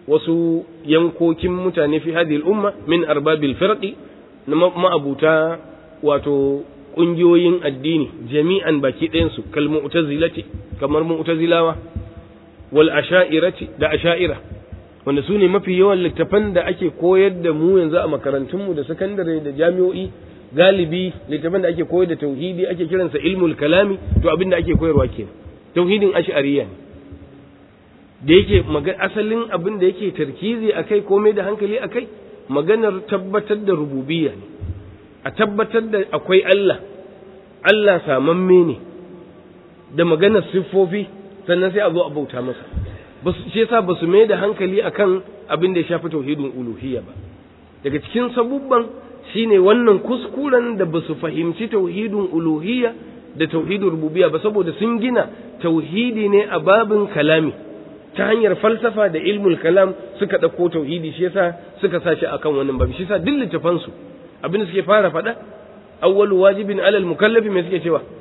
wasu yankokin mutane fi hadhihi al-umma min arbabil firqi, na ma'abuta wato ƙungiyoyin addini jami'an baki ɗayansu kal mu'tazilati kamar mu'tazilawa wal asha'irati da asha'ira wanda su ne mafi yawan littafan da ake koyar da mu yanzu a makarantunmu da sakandare da jami'o'i galibi littafan da ake koyar da tauhidi ake kiransa ilmul kalami to abin da ake koyarwa kenan tauhidin ash'ariyya ne da yake asalin abin da yake tarkizi akai komai da hankali akai maganar tabbatar da rububiyya ne a tabbatar da akwai Allah Allah samamme ne da maganar siffofi sannan sai a zo a bauta masa shi yasa ba su mai da hankali akan abin da ya shafi tauhidin uluhiyya ba daga cikin sabubban shine wannan kuskuren da ba su fahimci tauhidin uluhiyya da tauhidin rububiyya ba saboda sun gina tauhidi ne a babin kalami ta hanyar falsafa da ilmul kalam suka ɗauko tauhidi shi yasa suka sa shi akan wannan babu shi yasa duk littafan su abin da suke fara faɗa awwalu wajibin alal mukallafi me suke cewa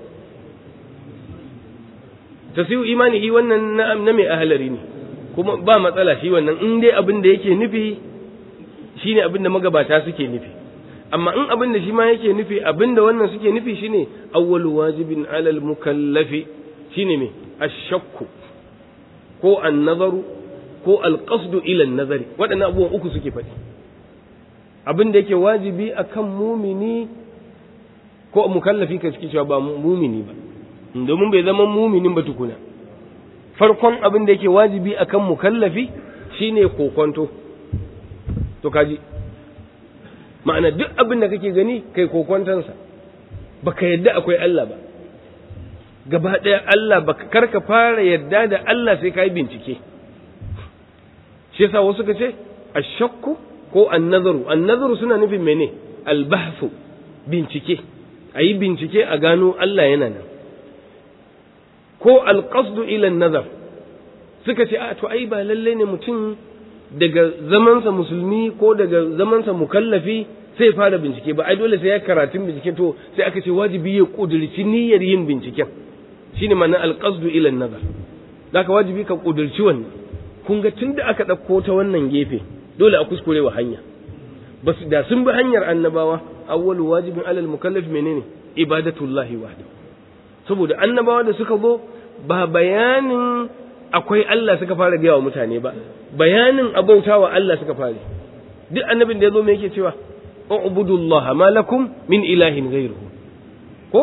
tasiyu imanihi wannan na mai ahlari ne kuma ba matsala shi wannan in dai abin da yake nufi shine abin da magabata suke nufi amma in abin da shi ma yake nufi abin da wannan suke nufi shine awwalu wajibin alal mukallafi shine me ash-shakku ko an-nazaru ko al-qasdu ila an-nazari waɗannan abubuwan uku suke faɗi abin da yake wajibi akan mumini ko mukallafi ka suke cewa ba mumini ba domin bai zama muminin ba tukuna farkon abin da yake wajibi akan mukallafi shine kokonto to kaji ma'ana duk abin da kake gani kai kokontansa baka yadda akwai Allah ba gaba ɗaya Allah baka karka fara yadda da Allah sai kai bincike shi yasa wasu kace ashakku ko an-nazaru an-nazaru suna nufin mene al-bahfu bincike ayi bincike a gano Allah yana nan ko al-qasdu ila an-nazar suka ce a to ai ba lalle ne mutum daga zamansa musulmi ko daga zamansa mukallafi sai fara bincike ba ai dole sai ya karatun bincike to sai aka ce wajibi ya kudurci niyyar yin binciken shine ma'ana al-qasdu ila an-nazar zaka wajibi ka kudurci wannan kun ga tunda aka dauko ta wannan gefe dole a kuskure wa hanya basu da sun bi hanyar annabawa awwalu wajibin alal mukallaf menene ibadatullahi wahdahu saboda annabawa da suka zo ba bayanin akwai Allah suka fara gaya wa mutane ba bayanin abautawa Allah suka fara duk annabin da yazo me yake cewa ubudullaha ma lakum min ilahin ghayruhu ko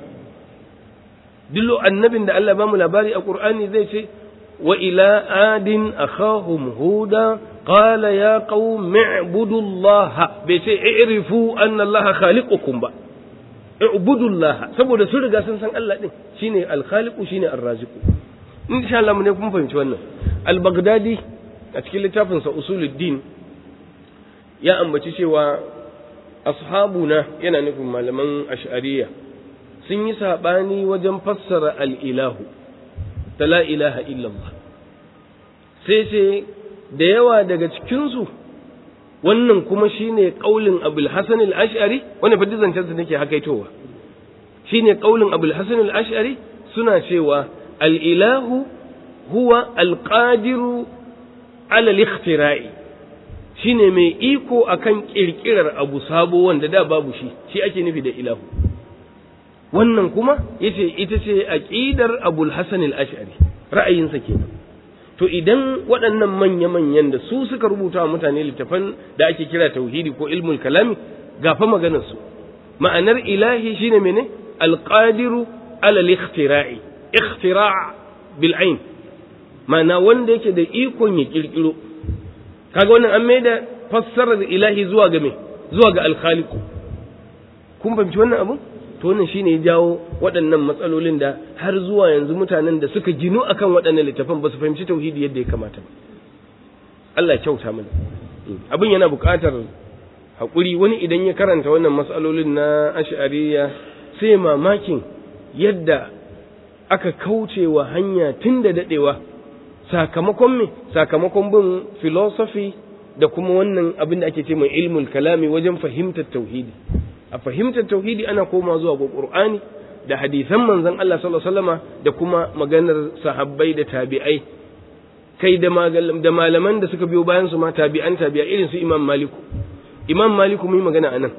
dillo annabin da Allah ba mu labari a Qur'ani zai ce wa ila adin akhahum huda qala ya qaumi ibudullaha bai ce i'rifu anna allaha khaliqukum ba ibudullaha saboda sun riga sun san Allah din shine al-khaliqu shine ar-raziqu insha Allah mun ne kun fahimci wannan al-baghdadi a cikin littafin sa usuluddin ya ambaci cewa ashabuna yana nufin malaman ash'ariyya sun yi sabani wajen fassara al-ilahu ta la ilaha illallah sai sai da yawa daga cikin su wannan kuma shine kaulin Abul Hasan al-Ash'ari wannan fa dizantar sa nake hakaitowa shine kaulin Abul Hasan al-Ash'ari suna cewa al-ilahu huwa al-qadiru ala al-ikhtira'i shine mai iko akan kirkirar abu sabo wanda da babu shi shi ake nufi da ilahu wannan kuma yace ita ce aqidar Abul Hasan al-Ash'ari ra'ayinsa kenan to idan waɗannan manya-manyan da su suka rubuta wa mutane littafan da ake kira tauhidi ko ilmul kalami gafa maganar su ma'anar ilahi shine mene al-qadiru ala al-ikhtira'i ikhtira' bil ain ma'ana wanda yake da ikon ya kirkiro kaga wannan an maida fassarar ilahi zuwa ga me zuwa ga al-khaliq kun fahimci wannan abu to wannan shine ya jawo waɗannan matsalolin da har zuwa yanzu mutanen da suka ginu akan waɗannan littafan ba su fahimci tauhidi yadda ya kamata ba Allah ya kyauta mana abin yana buƙatar haƙuri wani idan ya karanta wannan matsalolin na ash'ariyya sai mamakin yadda aka kaucewa hanya tun da daɗewa sakamakon me sakamakon bin philosophy da kuma wannan abin da ake ce mai ilmul kalami wajen fahimtar tauhidi a fahimtar tauhidi ana koma zuwa ga Qur'ani da hadisan manzon Allah sallallahu alaihi wasallama da kuma maganar sahabbai da tabi'ai kai da da malaman da suka biyo bayan su ma tabi'an tabi'a irin su Imam Maliku Imam Maliku mun magana anan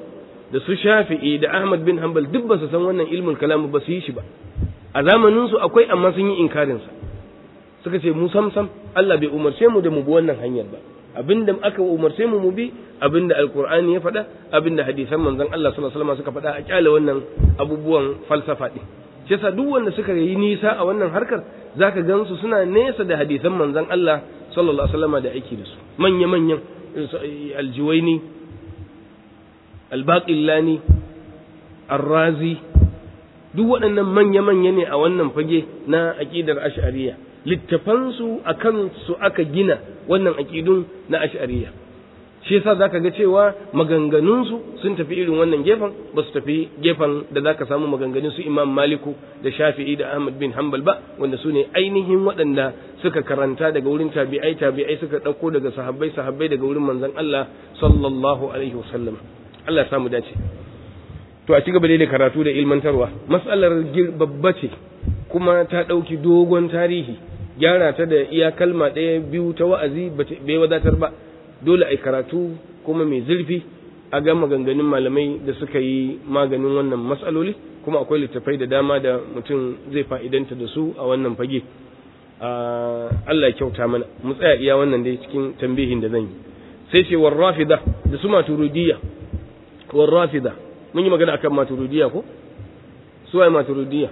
da su Shafi'i da Ahmad bin Hanbal duk ba su san wannan ilmul kalam ba su yi shi ba a zamanin su akwai amma sun yi inkarin sa suka ce mu sam sam Allah bai umarce mu da mu bi wannan hanyar ba abinda aka umarce mu mu bi abinda alqur'ani ya faɗa abinda hadisan manzon Allah sallallahu alaihi wasallam suka faɗa a kyale wannan abubuwan falsafa din shi yasa duk wanda suka yi nisa a wannan harkar zaka gansu suna nesa da hadisan manzon Allah sallallahu alaihi wasallam da aiki da su manya manyan aljuwaini albaqillani arrazi duk waɗannan manya manya ne a wannan fage na aqidar ash'ariyya littafansu a kansu aka gina wannan aƙidun na ash'ariyya shi yasa zaka ga cewa maganganunsu sun tafi irin wannan gefen ba su tafi gefen da zaka samu maganganun su Imam Maliku da Shafi'i da Ahmad bin Hanbal ba wanda su ne ainihin waɗanda suka karanta daga wurin tabi'ai tabi'ai suka ɗauko daga sahabbai sahabbai daga wurin manzon Allah sallallahu alaihi wasallam Allah ya samu dace to a ci gaba da karatu da ilmantarwa mas'alar babba ce kuma ta ɗauki dogon tarihi gyara ta da iya kalma ɗaya biyu ta wa'azi bai wadatar ba dole a karatu kuma mai zurfi a ga maganganun malamai da suka yi maganin wannan matsaloli kuma akwai littafai da dama da mutum zai fa'idanta da su a wannan fage Allah ya kyauta mana mu tsaya iya wannan dai cikin tambihin da zan yi sai ce war rafida da su maturidiyya war rafida mun yi magana akan maturidiyya ko su ai maturidiyya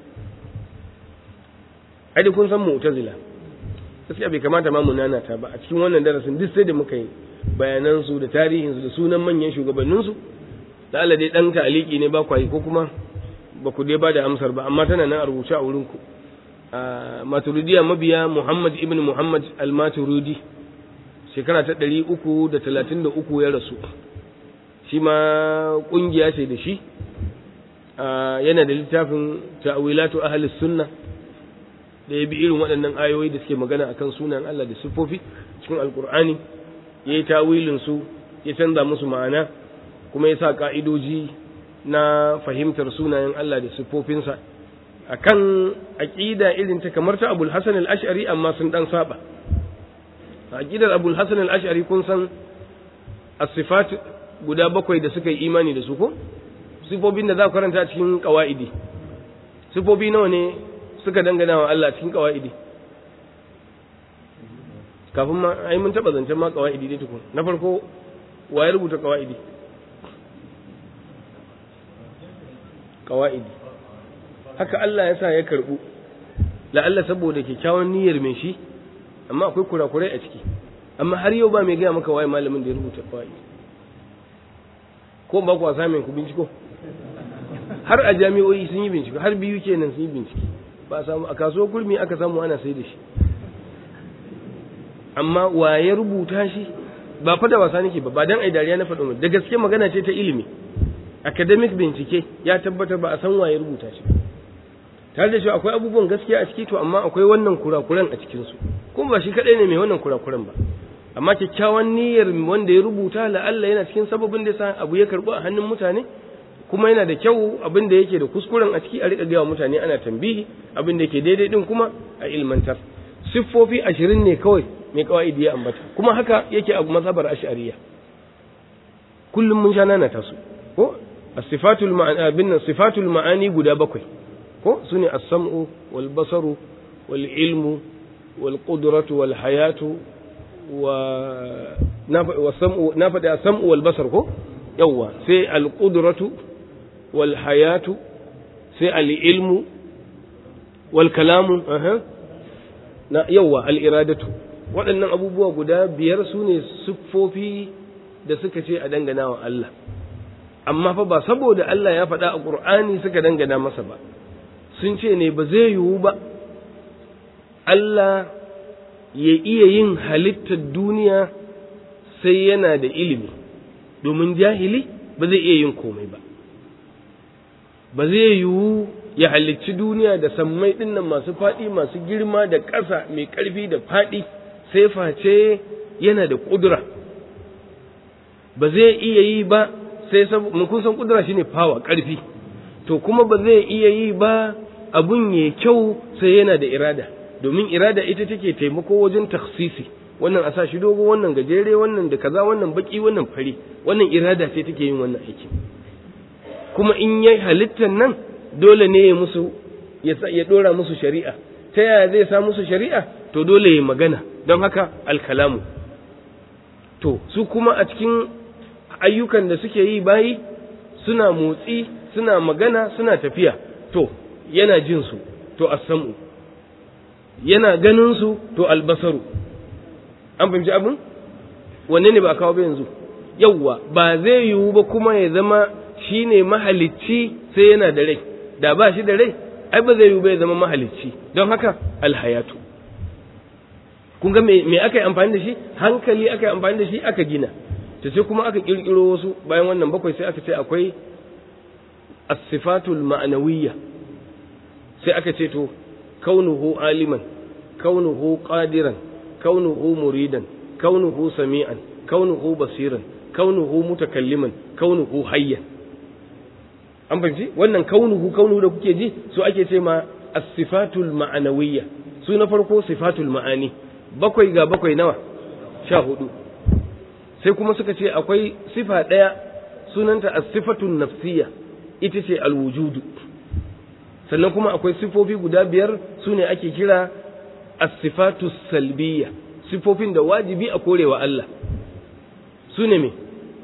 ai kun san mu'tazila gaskiya bai kamata ma mu nanata ba a cikin wannan darasin duk sai da muka yi bayanan su da tarihin su da sunan manyan shugabannin su da Allah dai dan ta'aliki ne ba kwai ko kuma ba ku dai ba da amsar ba amma tana nan a rubuce a wurin ku Maturidiyya mabiya Muhammad ibn Muhammad al-Maturidi shekara ta ɗari uku da talatin da uku ya rasu shi ma kungiya ce da shi yana da littafin ta'wilatu ahli sunna da ya bi irin waɗannan ayoyi da suke magana akan sunan Allah da siffofi cikin alkur'ani ya yi tawilin su ya canza musu ma'ana kuma ya sa ka'idoji na fahimtar sunayen Allah da siffofinsa akan aqida irin ta kamar ta Abul Hasan al-Ash'ari amma sun dan saba aqidar Abul Hasan al-Ash'ari kun san as-sifat guda bakwai da suka yi imani da su ko siffofin da za ku karanta cikin qawaidi siffofi nawa ne suka dangana wa Allah cikin kawaidi kafin ma ai mun taba zancen ma kawaidi dai tukun na farko wa ya rubuta kawaidi kawaidi haka Allah ya sa ya karbu la'alla saboda kyakkyawan niyyar mai shi amma akwai kurakurai a ciki amma har yau ba mai gaya maka waye malamin da ya rubuta kawaidi ko ba ku wasa mai ku binciko har a jami'o'i sun yi bincike har biyu kenan sun yi bincike ba samu a kasuwar kurmi aka samu ana sai da shi amma wa ya rubuta shi ba fa da wasa nake ba ba dan ai dariya na faɗo da gaske magana ce ta ilimi academic bincike ya tabbatar ba a san wa ya rubuta shi tare da shi akwai abubuwan gaskiya a ciki to amma akwai wannan kurakuran a cikin su kuma ba shi kadai ne mai wannan kurakuran ba amma kyakkyawan niyyar wanda ya rubuta la'alla yana cikin sababin da sa abu ya karbu a hannun mutane kuma yana da kyau abin da yake da kuskuren a ciki a riƙa gaya mutane ana tambihi abin da yake daidai din kuma a ilmantar siffofi ashirin ne kawai mai kawaidi ya ambata kuma haka yake a mazhabar ash'ariyya kullum mun sha nana ta su ko as-sifatul ma'ani bin sifatul ma'ani guda bakwai ko sune as-sam'u wal basaru wal ilmu wal qudratu wal hayatu wa wa sam'u na faɗi as-sam'u wal basar ko yawa sai al qudratu wal hayatu sai al ilmu wal kalamu aha na yawa al iradatu waɗannan abubuwa guda biyar su ne siffofi da suka ce a dangana wa Allah amma fa ba saboda Allah ya faɗa a Qur'ani suka dangana masa ba sun ce ne ba zai yiwu ba Allah ya iya yin halittar duniya sai yana da ilimi domin jahili ba zai iya yin komai ba ba zai yiwu ya halicci duniya da sammai ɗinnan masu faɗi masu girma da ƙasa mai ƙarfi da faɗi sai face yana da ƙudura ba zai iya yi ba sai mun kun san ƙudura shine power ƙarfi to kuma ba zai iya yi ba abun ya kyau sai yana da irada domin irada ita take taimako wajen takhsisi wannan a sa shi dogo wannan gajere wannan da kaza wannan baki wannan fari wannan irada ce take yin wannan aiki kuma in yayi halittar nan dole ne ya musu ya dora musu shari'a. Ta yaya zai sa musu shari'a? To dole ya magana, don haka alkalamu. To su kuma a cikin ayyukan da suke yi bayi suna motsi, suna magana, suna tafiya. To yana jin su, to as-sam'u. Yana ganin su, to albasaru. An fahimci abin? Wanne ne ba kawo ba yanzu? Yawwa, ba zai yiwu ba kuma ya zama shine mahalicci sai yana da rai. Da ba shi da rai, ai ba zai yiwu ba ya zama mahalicci. Don haka alhayatu. Kun ga me me aka yi amfani da shi? Hankali aka yi amfani da shi, aka gina. To sai kuma aka kirkiro wasu bayan wannan bakwai, sai aka ce akwai as-sifatul ma'nawiyya. Sai aka ce to kaunuhu aliman, kaunuhu qadiran, kaunuhu muridan, kaunuhu sami'an, kaunuhu basiran, kaunuhu mutakalliman, kaunuhu hayyan. An fahimci wannan kaunuhu kaunuhu da kuke ji su ake ce ma as-sifatul ma'nawiyya. Su na farko sifatul ma'ani, bakwai ga bakwai nawa? sha hudu. Sai kuma suka ce akwai sifa ɗaya sunanta as-sifatun nafsiyya, ita ce al-wujudu. Sannan kuma akwai sifofi guda biyar su ne ake kira as-sifatus salbiyya, sifofin da wajibi a korewa Allah. Su ne me?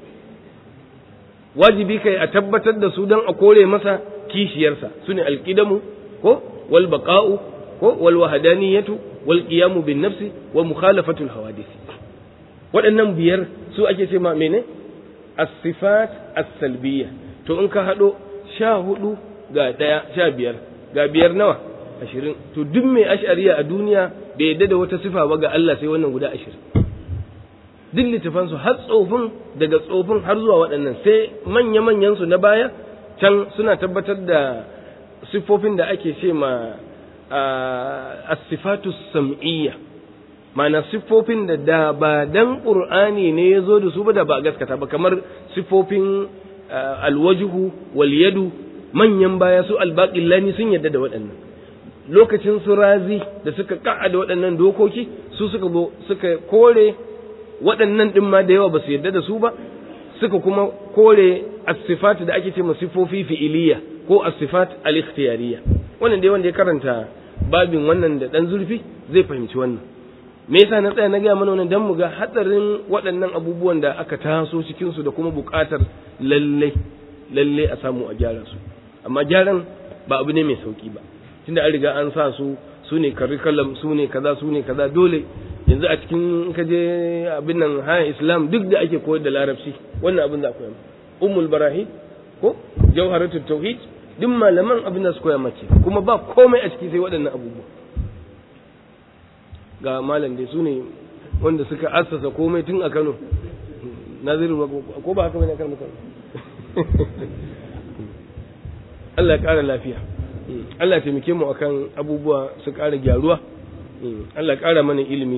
Wajibi kai a tabbatar da su don a kore masa kishiyarsa. Su ne al-qidamu ko wal baqa'u ko wal wahdaniyatu wal qiyamu bin nafsi wa mukhalafatul hawadith. Waɗannan biyar su ake ce ma mene? As-sifat as-salbiyya. To in ka hado sha hudu ga daya sha biyar ga biyar nawa? Ashirin. To duk mai ash'ariya a duniya bai yadda da wata sifa ba ga Allah sai wannan guda ashirin. Duk littafan su har tsofin, daga tsofin har zuwa waɗannan, sai manya manyan su na baya can suna tabbatar da sifofin da ake ce ma as-sifatus sam'iyya. Ma'ana siffofin da da ba dan Qur'ani ne ya zo da su ba da ba gaskata ba, kamar siffofin alwajhu wal yadu. Manyan baya su albaqillani sun yadda da waɗannan. Lokacin su razi da suka ka'a da waɗannan dokoki, su suka zo suka kore waɗannan din ma da yawa ba su yadda da su ba, suka kuma kore as-sifat da ake ce ma siffofi fi'iliya ko as-sifat al-ikhtiyariyya. Wannan dai wanda ya karanta babin wannan da dan zurfi zai fahimci wannan. Me yasa na tsaya na ga mana wannan dan mu ga hatsarin waɗannan abubuwan da aka taso cikin su da kuma buƙatar lalle lalle a samu a gyara su. Amma gyaran ba abu ne mai sauki ba, tunda an riga an sa su su ne curriculum, su ne kaza su ne kaza. Dole yanzu a cikin ka je abin nan haya Islam duk da ake koyar da larabci, wannan abin za a koya. Ummul Barahi ko Jawharatut Tauhid, duk malaman abin da su koya mace, kuma ba komai a ciki sai waɗannan abubuwa. Ga malam dai su ne wanda suka assasa komai tun a Kano. Naziru ko ba haka bane kan mutum. Allah ya ƙara lafiya. Allah ya taimake mu akan abubuwa su ƙara gyaruwa. Allah ya ƙara mana ilimi.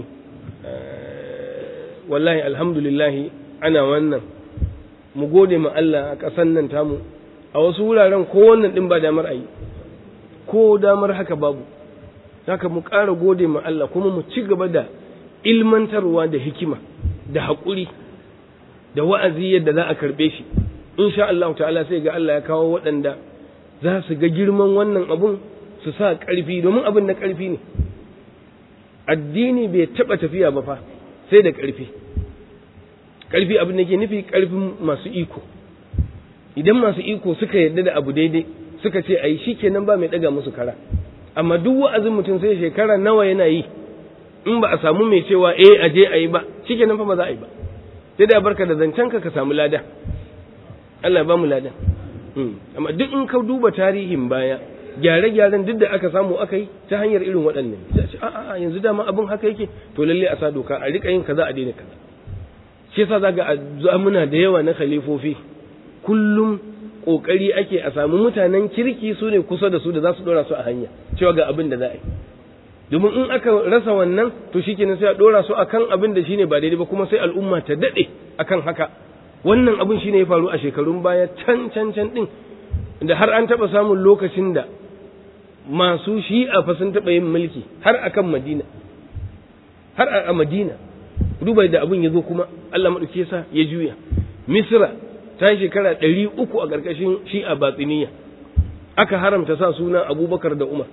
Wallahi alhamdulillah ana wannan. Mu gode ma Allah a ƙasan nan tamu. A wasu wuraren ko wannan din ba damar ayi. Ko damar haka babu. Haka mu ƙara gode ma Allah kuma mu ci gaba da ilmantarwa da hikima da haƙuri da wa'azi yadda za a karɓe shi. Insha Allah ta'ala sai ga Allah ya kawo waɗanda za su ga girman wannan abun su sa ƙarfi, domin abin na ƙarfi ne. Addini bai taɓa tafiya ba fa sai da ƙarfi. Ƙarfi abin da ke nufi ƙarfin masu iko. Idan masu iko suka yarda da abu daidai suka ce a yi shi kenan ba mai ɗaga musu kara. Amma duk wa'azin mutum sai shekara nawa yana yi, in ba a samu mai cewa eh a je a yi ba, shi kenan fa ba za a yi ba. Sai da barka da zancen ka ka samu lada. Allah ba mu ladan. Amma duk in ka duba tarihin baya, gyare-gyaren duk da aka samu aka yi ta hanyar irin waɗannan. Sai ce a'a yanzu dama abin haka yake, to lalle a sa doka a rika yin kaza a daina kaza. Shi yasa zaka muna da yawa na khalifofi kullum kokari ake a samu mutanen kirki su ne kusa da su da za su dora su a hanya cewa ga abin da za a yi. Domin in aka rasa wannan to shikenan sai a dora su akan abin da shine ba daidai ba, kuma sai al'umma ta dade akan haka. Wannan abin shine ya faru a shekarun baya can can can din, da har an taba samun lokacin da masu shi'a fa sun taba yin mulki har akan Madina, har a Madina. Duba da abin ya zo kuma Allah madauke sa ya juya. Misra ta yi shekara ɗari uku a ƙarƙashin shi'a batsiniya, aka haramta sa suna abubakar da umar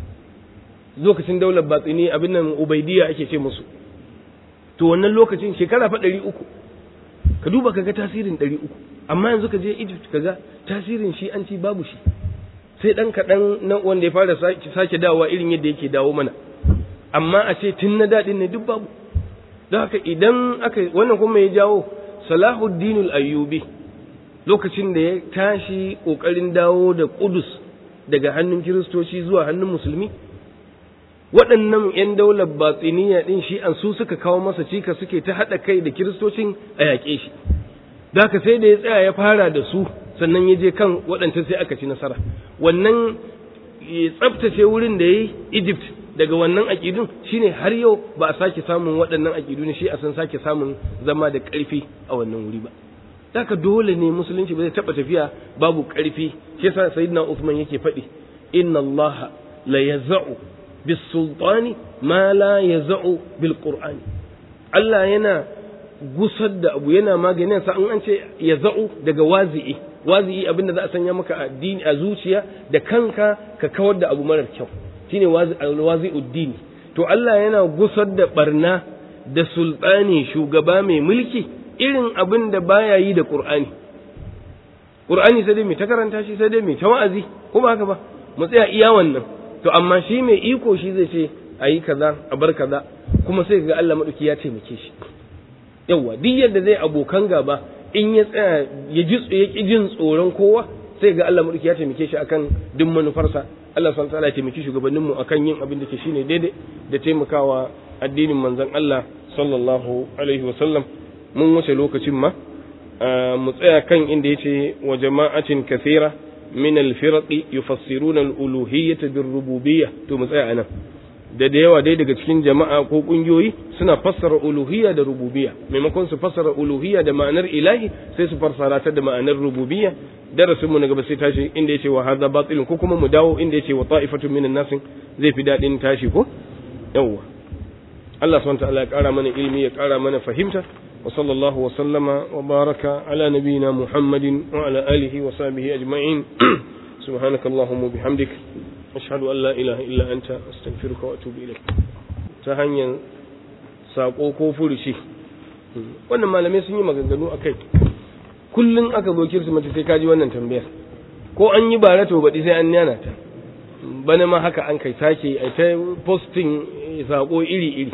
lokacin daular batsiniya, abin nan ubaidiyya ake ce musu. To wannan lokacin shekara fa ɗari uku, ka duba kaga tasirin ɗari uku, amma yanzu ka je Egypt kaga tasirin shi an ci babu shi, sai ɗan kaɗan na wanda ya fara sake dawowa irin yadda yake dawo mana, amma a ce tun na daɗin ne duk babu. Don haka idan aka wannan kuma ya jawo Salahuddin al-Ayyubi lokacin da ya tashi ƙoƙarin dawo da Qudus daga hannun Kiristoci zuwa hannun Musulmi, waɗannan ‘yan daular batsiniya ɗin shi an su suka kawo masa cika suke ta haɗa kai da Kiristocin a yaƙe shi. Da haka sai da ya tsaya ya fara da su sannan ya je kan waɗancan sai aka ci nasara. Wannan ya tsaftace wurin da ya yi Egypt daga wannan aƙidun shine har yau ba a sake samun waɗannan aƙidu ne shi a san sake samun zama da ƙarfi a wannan wuri ba. Da haka dole ne musulunci ba zai taɓa tafiya babu ƙarfi. Shi yasa Sayyidina Uthman yake faɗi, inna Allah la yaz'u bis sultani ma la yaz'u bil qur'ani. Allah yana gusar da abu, yana maganin sa an ce yaz'u daga wazi'i. Wazi'i abinda za a sanya maka addini a zuciya da kanka ka kawar da abu marar kyau, shine wazi'uddin. To Allah yana gusar da barna da sultani, shugaba mai mulki, irin abin da baya yi da Qur'ani. Qur'ani sai dai mai ta karanta shi, sai dai mai ta wa'azi, ko ba haka ba, mu tsaya iya wannan. To amma shi mai iko shi zai ce ayi kaza a bar kaza, kuma sai ga Allah madauki ya taimake shi. Yawa duk yadda zai abokan gaba in ya tsaya ya ji ya ki jin tsoron kowa, sai ga Allah madauki ya taimake shi akan duk manufarsa. Allah subhanahu wa ta'ala ya taimaki shugabanninmu akan yin abin da ke shine daidai da taimakawa addinin manzon Allah sallallahu alaihi wa sallam. Mun wuce lokacin ma mu tsaya kan inda yace wa jama'atin kathira min al-firqi yufassiruna al-uluhiyyah bir-rububiyyah. To mu tsaya anan. Da da yawa dai daga cikin jama'a ko kungiyoyi suna fassara uluhiyya da rububiyya, maimakon su fassara uluhiyya da ma'anar ilahi sai su fassara ta da ma'anar rububiyya. Darasin mu na gaba sai tashi inda yace wa hadha batilun, ko kuma mu dawo inda yace wa ta'ifatun minan nas, zai fi dadin tashi ko yawa. Allah subhanahu wa ta'ala ya kara mana ilimi, ya kara mana fahimta. wa sallallahu wa sallama wa baraka ala nabiyyina Muhammadin wa ala alihi wa sahbihi ajma'in. Subhanakallahumma bihamdik ashhadu an la ilaha illa anta astaghfiruka wa atubu ilaik. Ta hanyar sako ko furushi, wannan malamai sun yi maganganu akai. Kullun aka zo Kirsimeti sai kaji wannan tambayar, ko an yi bara to baɗi sai an yana ta. Bana ma haka an kai sake a ta posting sako iri-iri.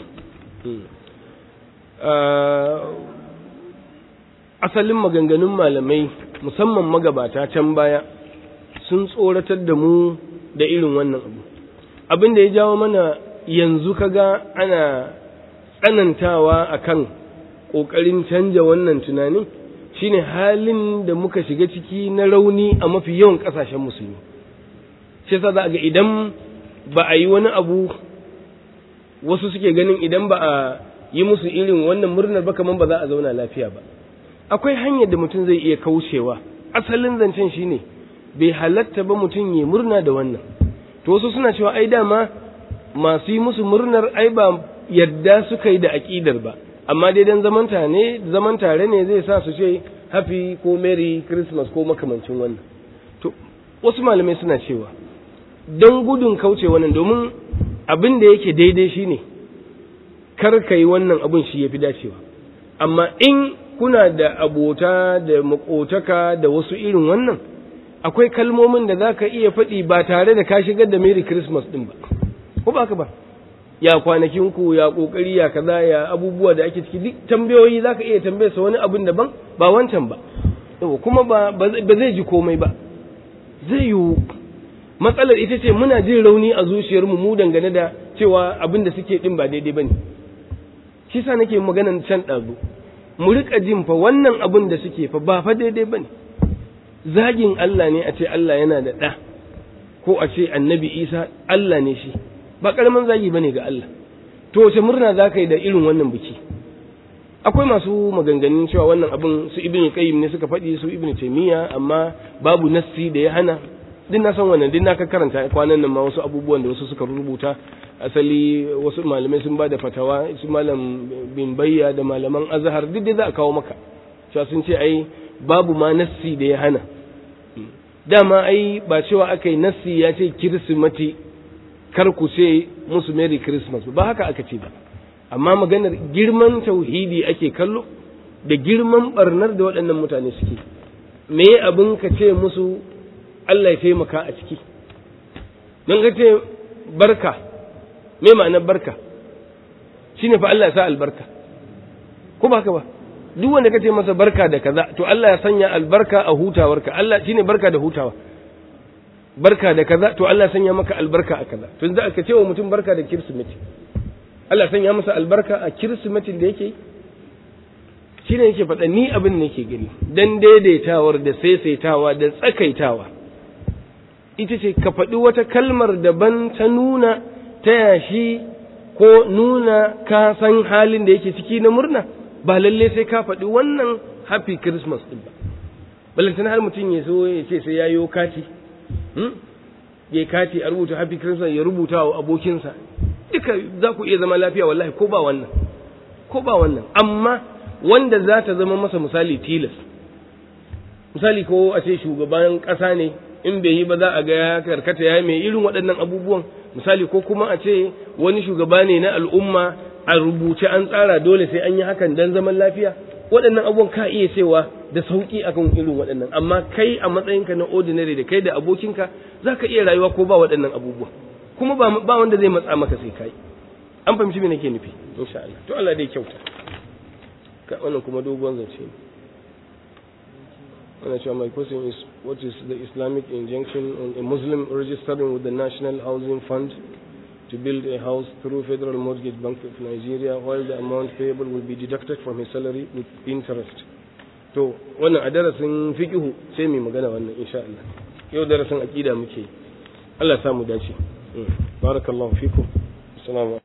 Asalin maganganun malamai musamman magabata can baya sun tsoratar da mu da irin wannan abu. Abin da ya jawo mana yanzu kaga ana tsanantawa akan ƙoƙarin canja wannan tunanin shine halin da muka shiga ciki na rauni a mafi yawan ƙasashen musulmi. Shi yasa za ga idan ba a yi wani abu, wasu suke ganin idan ba a yi musu irin wannan murnar ba kaman ba za a zauna lafiya ba. Akwai hanyar da mutum zai iya kaucewa. Asalin zancen shine bai halatta ba mutum ya murna da wannan. To wasu suna cewa ai dama masu yi musu murnar ai ba yadda suka yi da aƙidar ba, amma dai dan zaman tare ne zaman tare ne zai sa su ce happy ko merry christmas ko makamancin wannan. To wasu malamai suna cewa don gudun kauce wannan, domin abin da yake daidai shine kar ka yi wannan abin shi yafi dacewa. Amma in kuna da abota da makotaka da wasu irin wannan, akwai kalmomin da zaka iya faɗi ba tare da ka shigar da merry christmas din ba, ko ba ka ba, ya kwanakin ku, ya kokari, ya kaza, ya abubuwa da ake ciki, duk tambayoyi zaka iya tambaye sa wani abin daban ba wancan ba. Kuma ba ba zai ji komai ba. Zai yi matsalar ita ce muna jin rauni a zuciyar mu mu dangane da cewa abin da suke din ba daidai bane. Shi sa nake maganan can dazu, mu rika jin fa wannan abin da suke fa ba fa daidai bane. Zagin Allah ne a ce Allah yana da ɗa, ko a ce annabi Isa Allah ne shi, ba ƙaramin zagi bane ga Allah. To wace murna za ka yi da irin wannan biki? Akwai masu maganganun cewa wannan abin su Ibn Qayyim ne suka faɗi, su Ibn Taymiyyah, amma babu nassi da ya hana. Din na san wannan, din na ka karanta kwanan nan ma wasu abubuwan da wasu suka rubuta. Asali wasu malamai sun ba da fatawa, su malam bin Bayya da malaman Azhar duk da za a kawo maka. Cewa sun ce ai babu ma nassi da ya hana. Dama ai ba cewa aka yi nassi ya ce Kirsimati kar ku ce musu Merry Christmas ba haka aka ce ba, amma maganar girman tauhidi ake kallo da girman barnar da waɗannan mutane suke. Me abin ka ce musu Allah ya taimaka a ciki? Don ka ce barka, me ma'anar barka? Shine fa Allah ya sa albarka, ko ba haka ba? Duk wanda ka ce masa barka da kaza to Allah ya sanya albarka a hutawarka. Allah shine barka da hutawa. Barka da kaza to Allah ya sanya maka albarka a kaza. To yanzu aka ce wa mutum barka da Kirsimeti, Allah ya sanya masa albarka a Kirsimetin da yake yi. Shine yake faɗa ni abin da yake gani dan daidaitawar da saisaitawa da tsakaitawa ita ce ka faɗi wata kalmar daban ta nuna ta yashi ko nuna ka san halin da yake ciki na murna, ba lalle sai ka faɗi wannan happy Christmas din ba. Balantana har mutum ya so ya ce sai ya yi kati ya kati a rubuta happy Christmas ya rubuta wa abokinsa, duka za ku iya zama lafiya wallahi ko ba wannan ko ba wannan amma wanda za ta zama masa misali tilas, misali ko a ce shugaban ƙasa ne in bai yi ba za a ga ya karkata ya mai irin waɗannan abubuwan, misali ko kuma a ce wani shugaba ne na al'umma a rubuce an tsara dole sai an yi hakan dan zaman lafiya, waɗannan abubuwan ka iya cewa da sauƙi akan irin waɗannan, amma kai a matsayinka na ordinary da kai da abokinka za ka iya rayuwa ko ba waɗannan abubuwa, kuma ba wanda zai matsa maka sai kai. An fahimci me nake nufi insha Allah. To Allah dai kyauta. Wannan kuma dogon zance ne. Wannan cewa my question is, what is the Islamic injunction on a Muslim registering with the National Housing Fund to build a house through Federal Mortgage Bank of Nigeria, while the amount payable will be deducted from his salary with interest? To wannan a darasin fiqhu sai mai magana wannan insha Allah. Yau darasin aqida muke. Allah ya samu dace. Barakallahu fikum. Assalamu